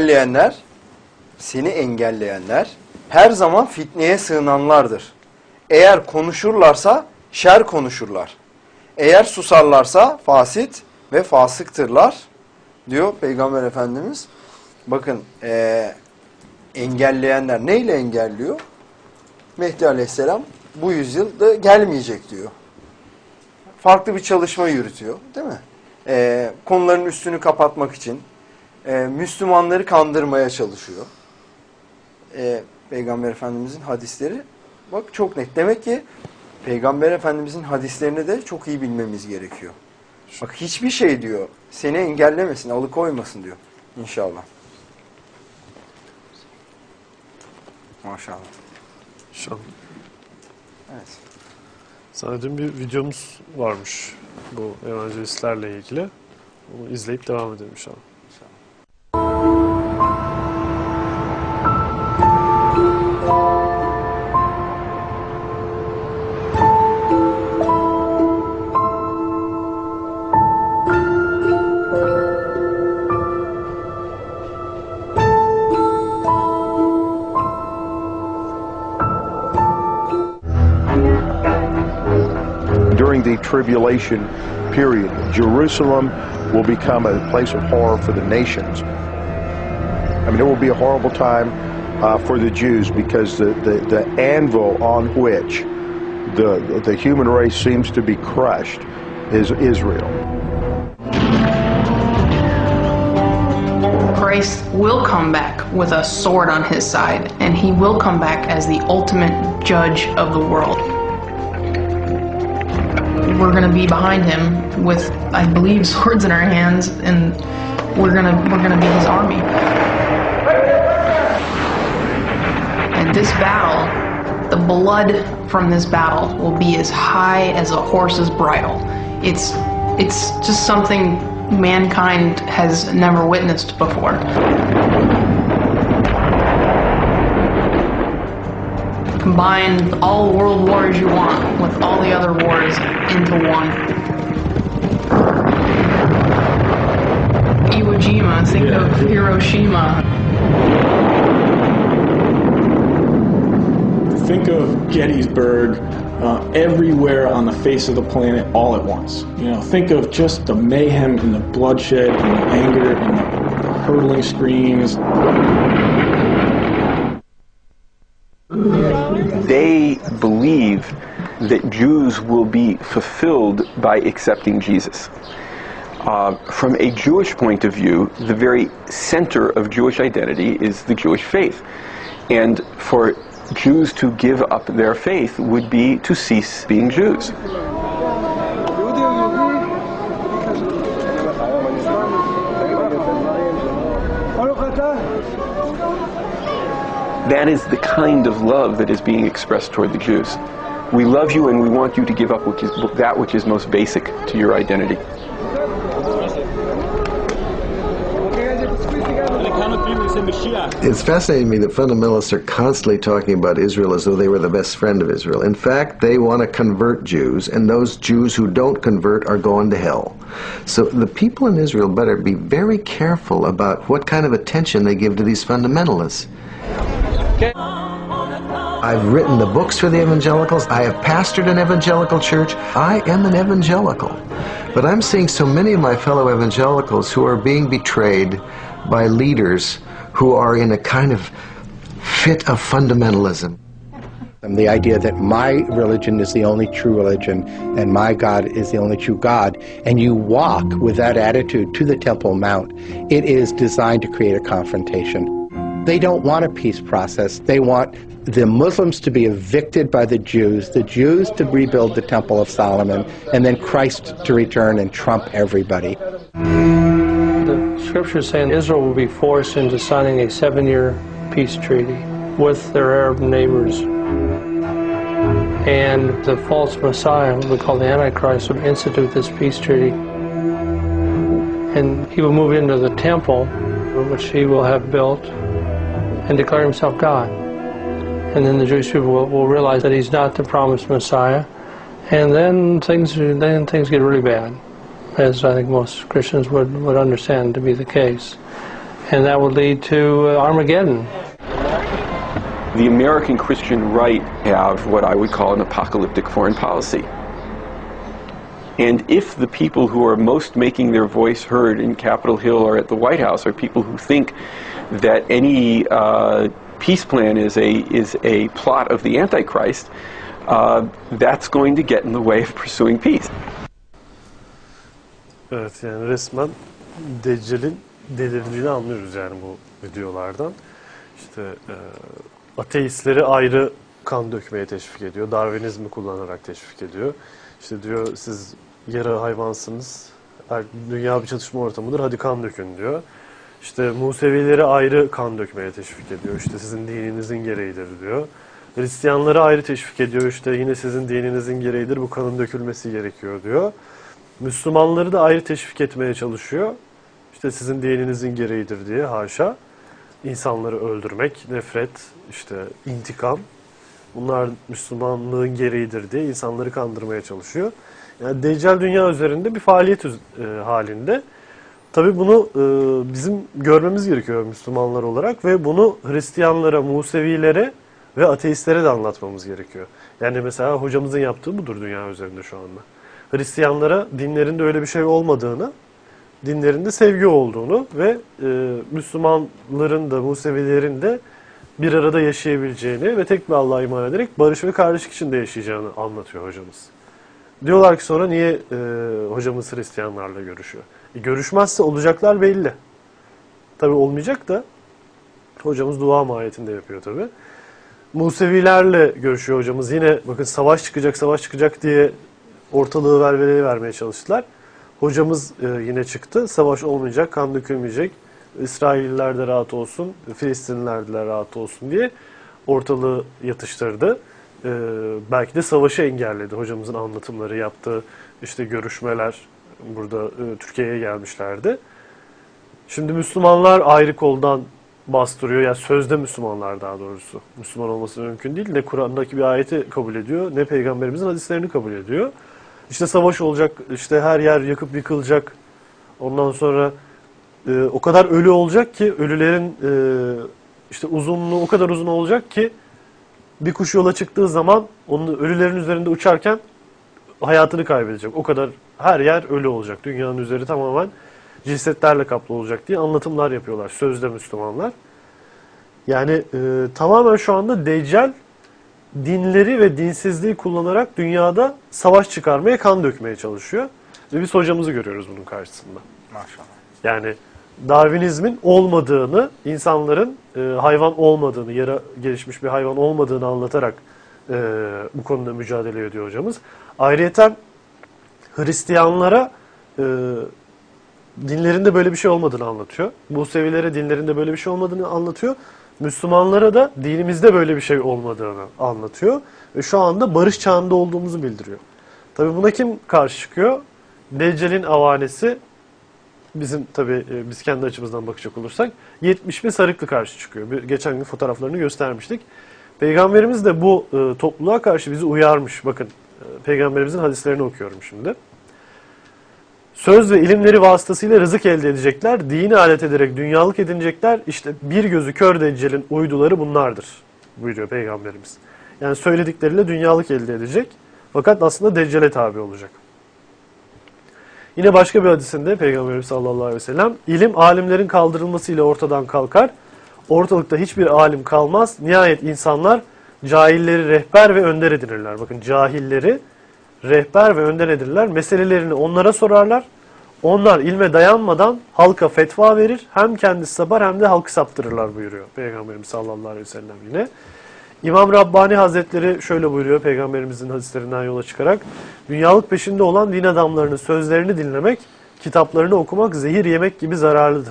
engelleyenler her zaman fitneye sığınanlardır. Eğer konuşurlarsa şer konuşurlar. Eğer susarlarsa fasit ve fasıktırlar diyor Peygamber Efendimiz. Bakın engelleyenler neyle engelliyor? Mehdi Aleyhisselam bu yüzyılda gelmeyecek diyor. Farklı bir çalışma yürütüyor, değil mi? Konuların üstünü kapatmak için Müslümanları kandırmaya çalışıyor. Peygamber Efendimizin hadisleri bak çok net. Demek ki Peygamber Efendimizin hadislerini de çok iyi bilmemiz gerekiyor. Bak hiçbir şey diyor seni engellemesin, alıkoymasın diyor. İnşallah. Maşallah. İnşallah. Evet. Sana dün bir videomuz varmış bu evangelistlerle ilgili. Onu izleyip devam edelim inşallah. During the tribulation period, Jerusalem will become a place of horror for the nations. I mean, it will be a horrible time for the Jews because the anvil on which the human race seems to be crushed is Israel. Christ will come back with a sword on his side, and he will come back as the ultimate judge of the world. We're going to be behind him with, I believe, swords in our hands, and we're gonna be his army. And this battle, the blood from this battle will be as high as a horse's bridle. It's just something mankind has never witnessed before. Combine all world wars you want with all the other wars into one. Iwo Jima, think of Hiroshima. Think of Gettysburg everywhere on the face of the planet all at once. You know, think of just the mayhem and the bloodshed and the anger and the hurtling screams. They believe that Jews will be fulfilled by accepting Jesus. From a Jewish point of view, the very center of Jewish identity is the Jewish faith. And for Jews to give up their faith would be to cease being Jews. That is the kind of love that is being expressed toward the Jews. We love you and we want you to give up that which is most basic to your identity. It's fascinating to me that fundamentalists are constantly talking about Israel as though they were the best friend of Israel. In fact, they want to convert Jews, and those Jews who don't convert are going to hell. So the people in Israel better be very careful about what kind of attention they give to these fundamentalists. I've written the books for the evangelicals. I have pastored an evangelical church. I am an evangelical. But I'm seeing so many of my fellow evangelicals who are being betrayed by leaders who are in a kind of fit of fundamentalism. And the idea that my religion is the only true religion and my God is the only true God, and you walk with that attitude to the Temple Mount, it is designed to create a confrontation. They don't want a peace process. They want the Muslims to be evicted by the Jews to rebuild the Temple of Solomon, and then Christ to return and trump everybody. The scriptures saying Israel will be forced into signing a 7-year peace treaty with their Arab neighbors. And the false Messiah, we call the Antichrist, would institute this peace treaty. And he will move into the temple, which he will have built, and declare himself God. And then the Jewish people will realize that he's not the promised Messiah. And then things get really bad, as I think most Christians would understand to be the case. And that would lead to Armageddon. The American Christian right have what I would call an apocalyptic foreign policy. And if the people who are most making their voice heard in Capitol Hill or at the White House are people who think that any peace plan is a plot of the Antichrist, that's going to get in the way of pursuing peace. Evet, yani resmen Deccal'in delirdiğini anlıyoruz yani bu videolardan. İşte ateistleri ayrı kan dökmeye teşvik ediyor. Darwinizmi kullanarak teşvik ediyor. İşte diyor siz yarı hayvansınız. Dünya bir çatışma ortamıdır. Hadi kan dökün diyor. İşte Musevileri ayrı kan dökmeye teşvik ediyor. İşte sizin dininizin gereğidir diyor. Hristiyanları ayrı teşvik ediyor. İşte yine sizin dininizin gereğidir. Bu kanın dökülmesi gerekiyor diyor. Müslümanları da ayrı teşvik etmeye çalışıyor. İşte sizin dininizin gereğidir diye haşa. İnsanları öldürmek, nefret, işte intikam. Bunlar Müslümanlığın gereğidir diye insanları kandırmaya çalışıyor. Yani Deccal dünya üzerinde bir faaliyet halinde. Tabii bunu bizim görmemiz gerekiyor Müslümanlar olarak ve bunu Hristiyanlara, Musevilere ve ateistlere de anlatmamız gerekiyor. Yani mesela hocamızın yaptığı budur dünya üzerinde şu anda. Hristiyanlara dinlerinde öyle bir şey olmadığını, dinlerinde sevgi olduğunu ve Müslümanların da Musevilerin de bir arada yaşayabileceğini ve tek bir Allah'a iman ederek barış ve kardeşlik içinde yaşayacağını anlatıyor hocamız. Diyorlar ki sonra niye hocamız Hristiyanlarla görüşüyor? Görüşmezse olacaklar belli. Tabii olmayacak da hocamız dua mahiyetinde yapıyor tabii. Musevilerle görüşüyor hocamız. Yine bakın savaş çıkacak diye ortalığı velveleye vermeye çalıştılar. Hocamız yine çıktı. Savaş olmayacak, kan dökülmeyecek. İsrailliler de rahat olsun, Filistinliler de rahat olsun diye ortalığı yatıştırdı. Belki de savaşı engelledi. Hocamızın anlatımları yaptığı işte görüşmeler burada Türkiye'ye gelmişlerdi. Şimdi Müslümanlar ayrı koldan bastırıyor. Yani sözde Müslümanlar daha doğrusu. Müslüman olması mümkün değil. Ne Kur'an'daki bir ayeti kabul ediyor, ne Peygamberimizin hadislerini kabul ediyor. İşte savaş olacak, işte her yer yakıp yıkılacak. Ondan sonra o kadar ölü olacak ki ölülerin işte uzunluğu o kadar uzun olacak ki bir kuş yola çıktığı zaman onun ölülerin üzerinde uçarken hayatını kaybedecek. O kadar her yer ölü olacak. Dünyanın üzeri tamamen cesetlerle kaplı olacak diye anlatımlar yapıyorlar. Sözde Müslümanlar. Yani tamamen şu anda Deccal dinleri ve dinsizliği kullanarak dünyada savaş çıkarmaya, kan dökmeye çalışıyor. Ve biz hocamızı görüyoruz bunun karşısında. Maşallah. Yani Darwinizmin olmadığını, insanların hayvan olmadığını, yarı gelişmiş bir hayvan olmadığını anlatarak bu konuda mücadele ediyor hocamız. Ayrıyeten Hristiyanlara dinlerinde böyle bir şey olmadığını anlatıyor. Musevilere dinlerinde böyle bir şey olmadığını anlatıyor. Müslümanlara da dinimizde böyle bir şey olmadığını anlatıyor. Ve şu anda barış çağında olduğumuzu bildiriyor. Tabii buna kim karşı çıkıyor? Deccal'in avanesi bizim tabii biz kendi açımızdan bakacak olursak 70 bin sarıklı karşı çıkıyor. Geçen gün fotoğraflarını göstermiştik. Peygamberimiz de bu topluluğa karşı bizi uyarmış. Bakın Peygamberimizin hadislerini okuyorum şimdi. Söz ve ilimleri vasıtasıyla rızık elde edecekler, dini alet ederek dünyalık edinecekler. İşte bir gözü kör Deccal'in uyduları bunlardır buyuruyor Peygamberimiz. Yani söyledikleriyle dünyalık elde edecek fakat aslında Deccal'e tabi olacak. Yine başka bir hadisinde Peygamberimiz sallallahu aleyhi ve sellem, ilim alimlerin kaldırılmasıyla ortadan kalkar, ortalıkta hiçbir alim kalmaz, nihayet insanlar cahilleri rehber ve önder edinirler. Bakın cahilleri rehber ve önder edinirler, meselelerini onlara sorarlar, onlar ilme dayanmadan halka fetva verir, hem kendisi sapar hem de halkı saptırırlar buyuruyor Peygamberimiz sallallahu aleyhi ve sellem yine. İmam Rabbani Hazretleri şöyle buyuruyor Peygamberimizin hadislerinden yola çıkarak, dünyalık peşinde olan din adamlarının sözlerini dinlemek, kitaplarını okumak zehir yemek gibi zararlıdır.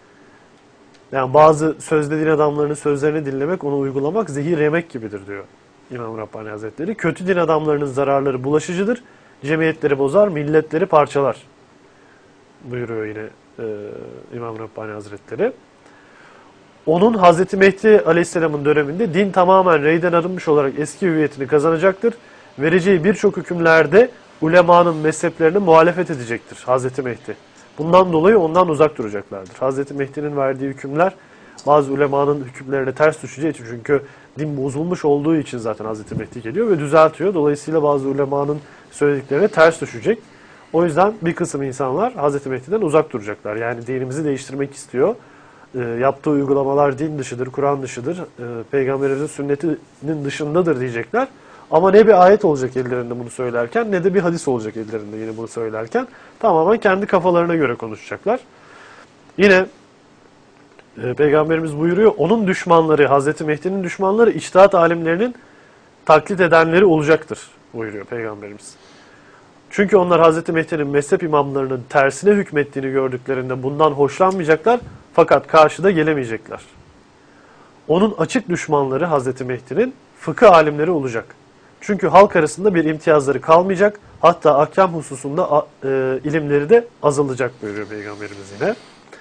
Yani bazı sözde din adamlarının sözlerini dinlemek, onu uygulamak zehir yemek gibidir diyor İmam Rabbani Hazretleri. Kötü din adamlarının zararları bulaşıcıdır, cemiyetleri bozar, milletleri parçalar buyuruyor yine İmam Rabbani Hazretleri. Onun Hazreti Mehdi Aleyhisselam'ın döneminde din tamamen reyden arınmış olarak eski hüviyetini kazanacaktır. Vereceği birçok hükümlerde ulemanın mezheplerine muhalefet edecektir Hazreti Mehdi. Bundan dolayı ondan uzak duracaklardır. Hazreti Mehdi'nin verdiği hükümler bazı ulemanın hükümlerine ters düşeceği için, çünkü din bozulmuş olduğu için zaten Hazreti Mehdi geliyor ve düzeltiyor. Dolayısıyla bazı ulemanın söylediklerine ters düşecek. O yüzden bir kısım insanlar Hazreti Mehdi'den uzak duracaklar. Yani dinimizi değiştirmek istiyor. Yaptığı uygulamalar din dışıdır, Kur'an dışıdır, Peygamberimizin sünnetinin dışındadır diyecekler. Ama ne bir ayet olacak ellerinde bunu söylerken, ne de bir hadis olacak ellerinde yine bunu söylerken. Tamamen kendi kafalarına göre konuşacaklar. Yine Peygamberimiz buyuruyor, onun düşmanları, Hazreti Mehdi'nin düşmanları içtihat alimlerinin taklit edenleri olacaktır buyuruyor Peygamberimiz. Çünkü onlar Hazreti Mehdi'nin mezhep imamlarının tersine hükmettiğini gördüklerinde bundan hoşlanmayacaklar fakat karşıda gelemeyecekler. Onun açık düşmanları Hazreti Mehdi'nin fıkıh alimleri olacak. Çünkü halk arasında bir imtiyazları kalmayacak, hatta ahkam hususunda ilimleri de azalacak buyuruyor Peygamberimiz yine.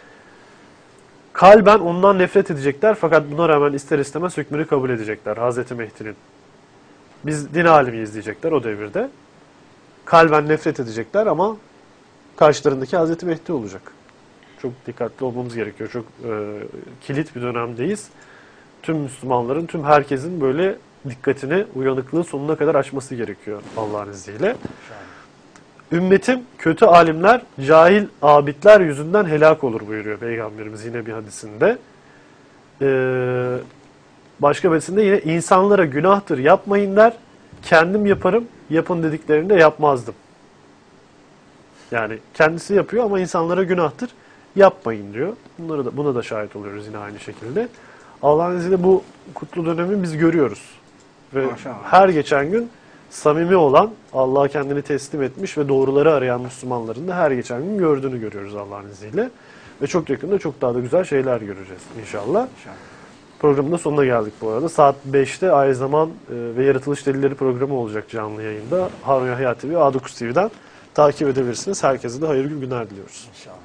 Kalben ondan nefret edecekler fakat buna rağmen ister istemez hükmünü kabul edecekler Hazreti Mehdi'nin. Biz din alimiyiz diyecekler o devirde. Kalben nefret edecekler ama karşılarındaki Hazreti Mehdi olacak. Çok dikkatli olmamız gerekiyor. Çok kilit bir dönemdeyiz. Tüm Müslümanların, tüm herkesin böyle dikkatini, uyanıklığı sonuna kadar açması gerekiyor Allah'ın izniyle. Ümmetim kötü alimler, cahil abidler yüzünden helak olur buyuruyor Peygamberimiz yine bir hadisinde. Başka bir hadisinde yine insanlara günahtır yapmayın der, kendim yaparım, yapın dediklerinde yapmazdım. Yani kendisi yapıyor ama insanlara günahtır, yapmayın diyor. Buna da şahit oluyoruz yine aynı şekilde. Allah'ın izniyle bu kutlu dönemi biz görüyoruz. Ve her geçen gün samimi olan, Allah'a kendini teslim etmiş ve doğruları arayan Müslümanların da her geçen gün gördüğünü görüyoruz Allah'ın izniyle. Ve çok yakında çok daha da güzel şeyler göreceğiz inşallah. Programın da sonuna geldik bu arada. Saat 5'te Ay Zaman ve Yaratılış Delilleri programı olacak canlı yayında. Harun Yahya TV, A9 TV'den takip edebilirsiniz. Herkese de hayırlı günler diliyoruz. İnşallah.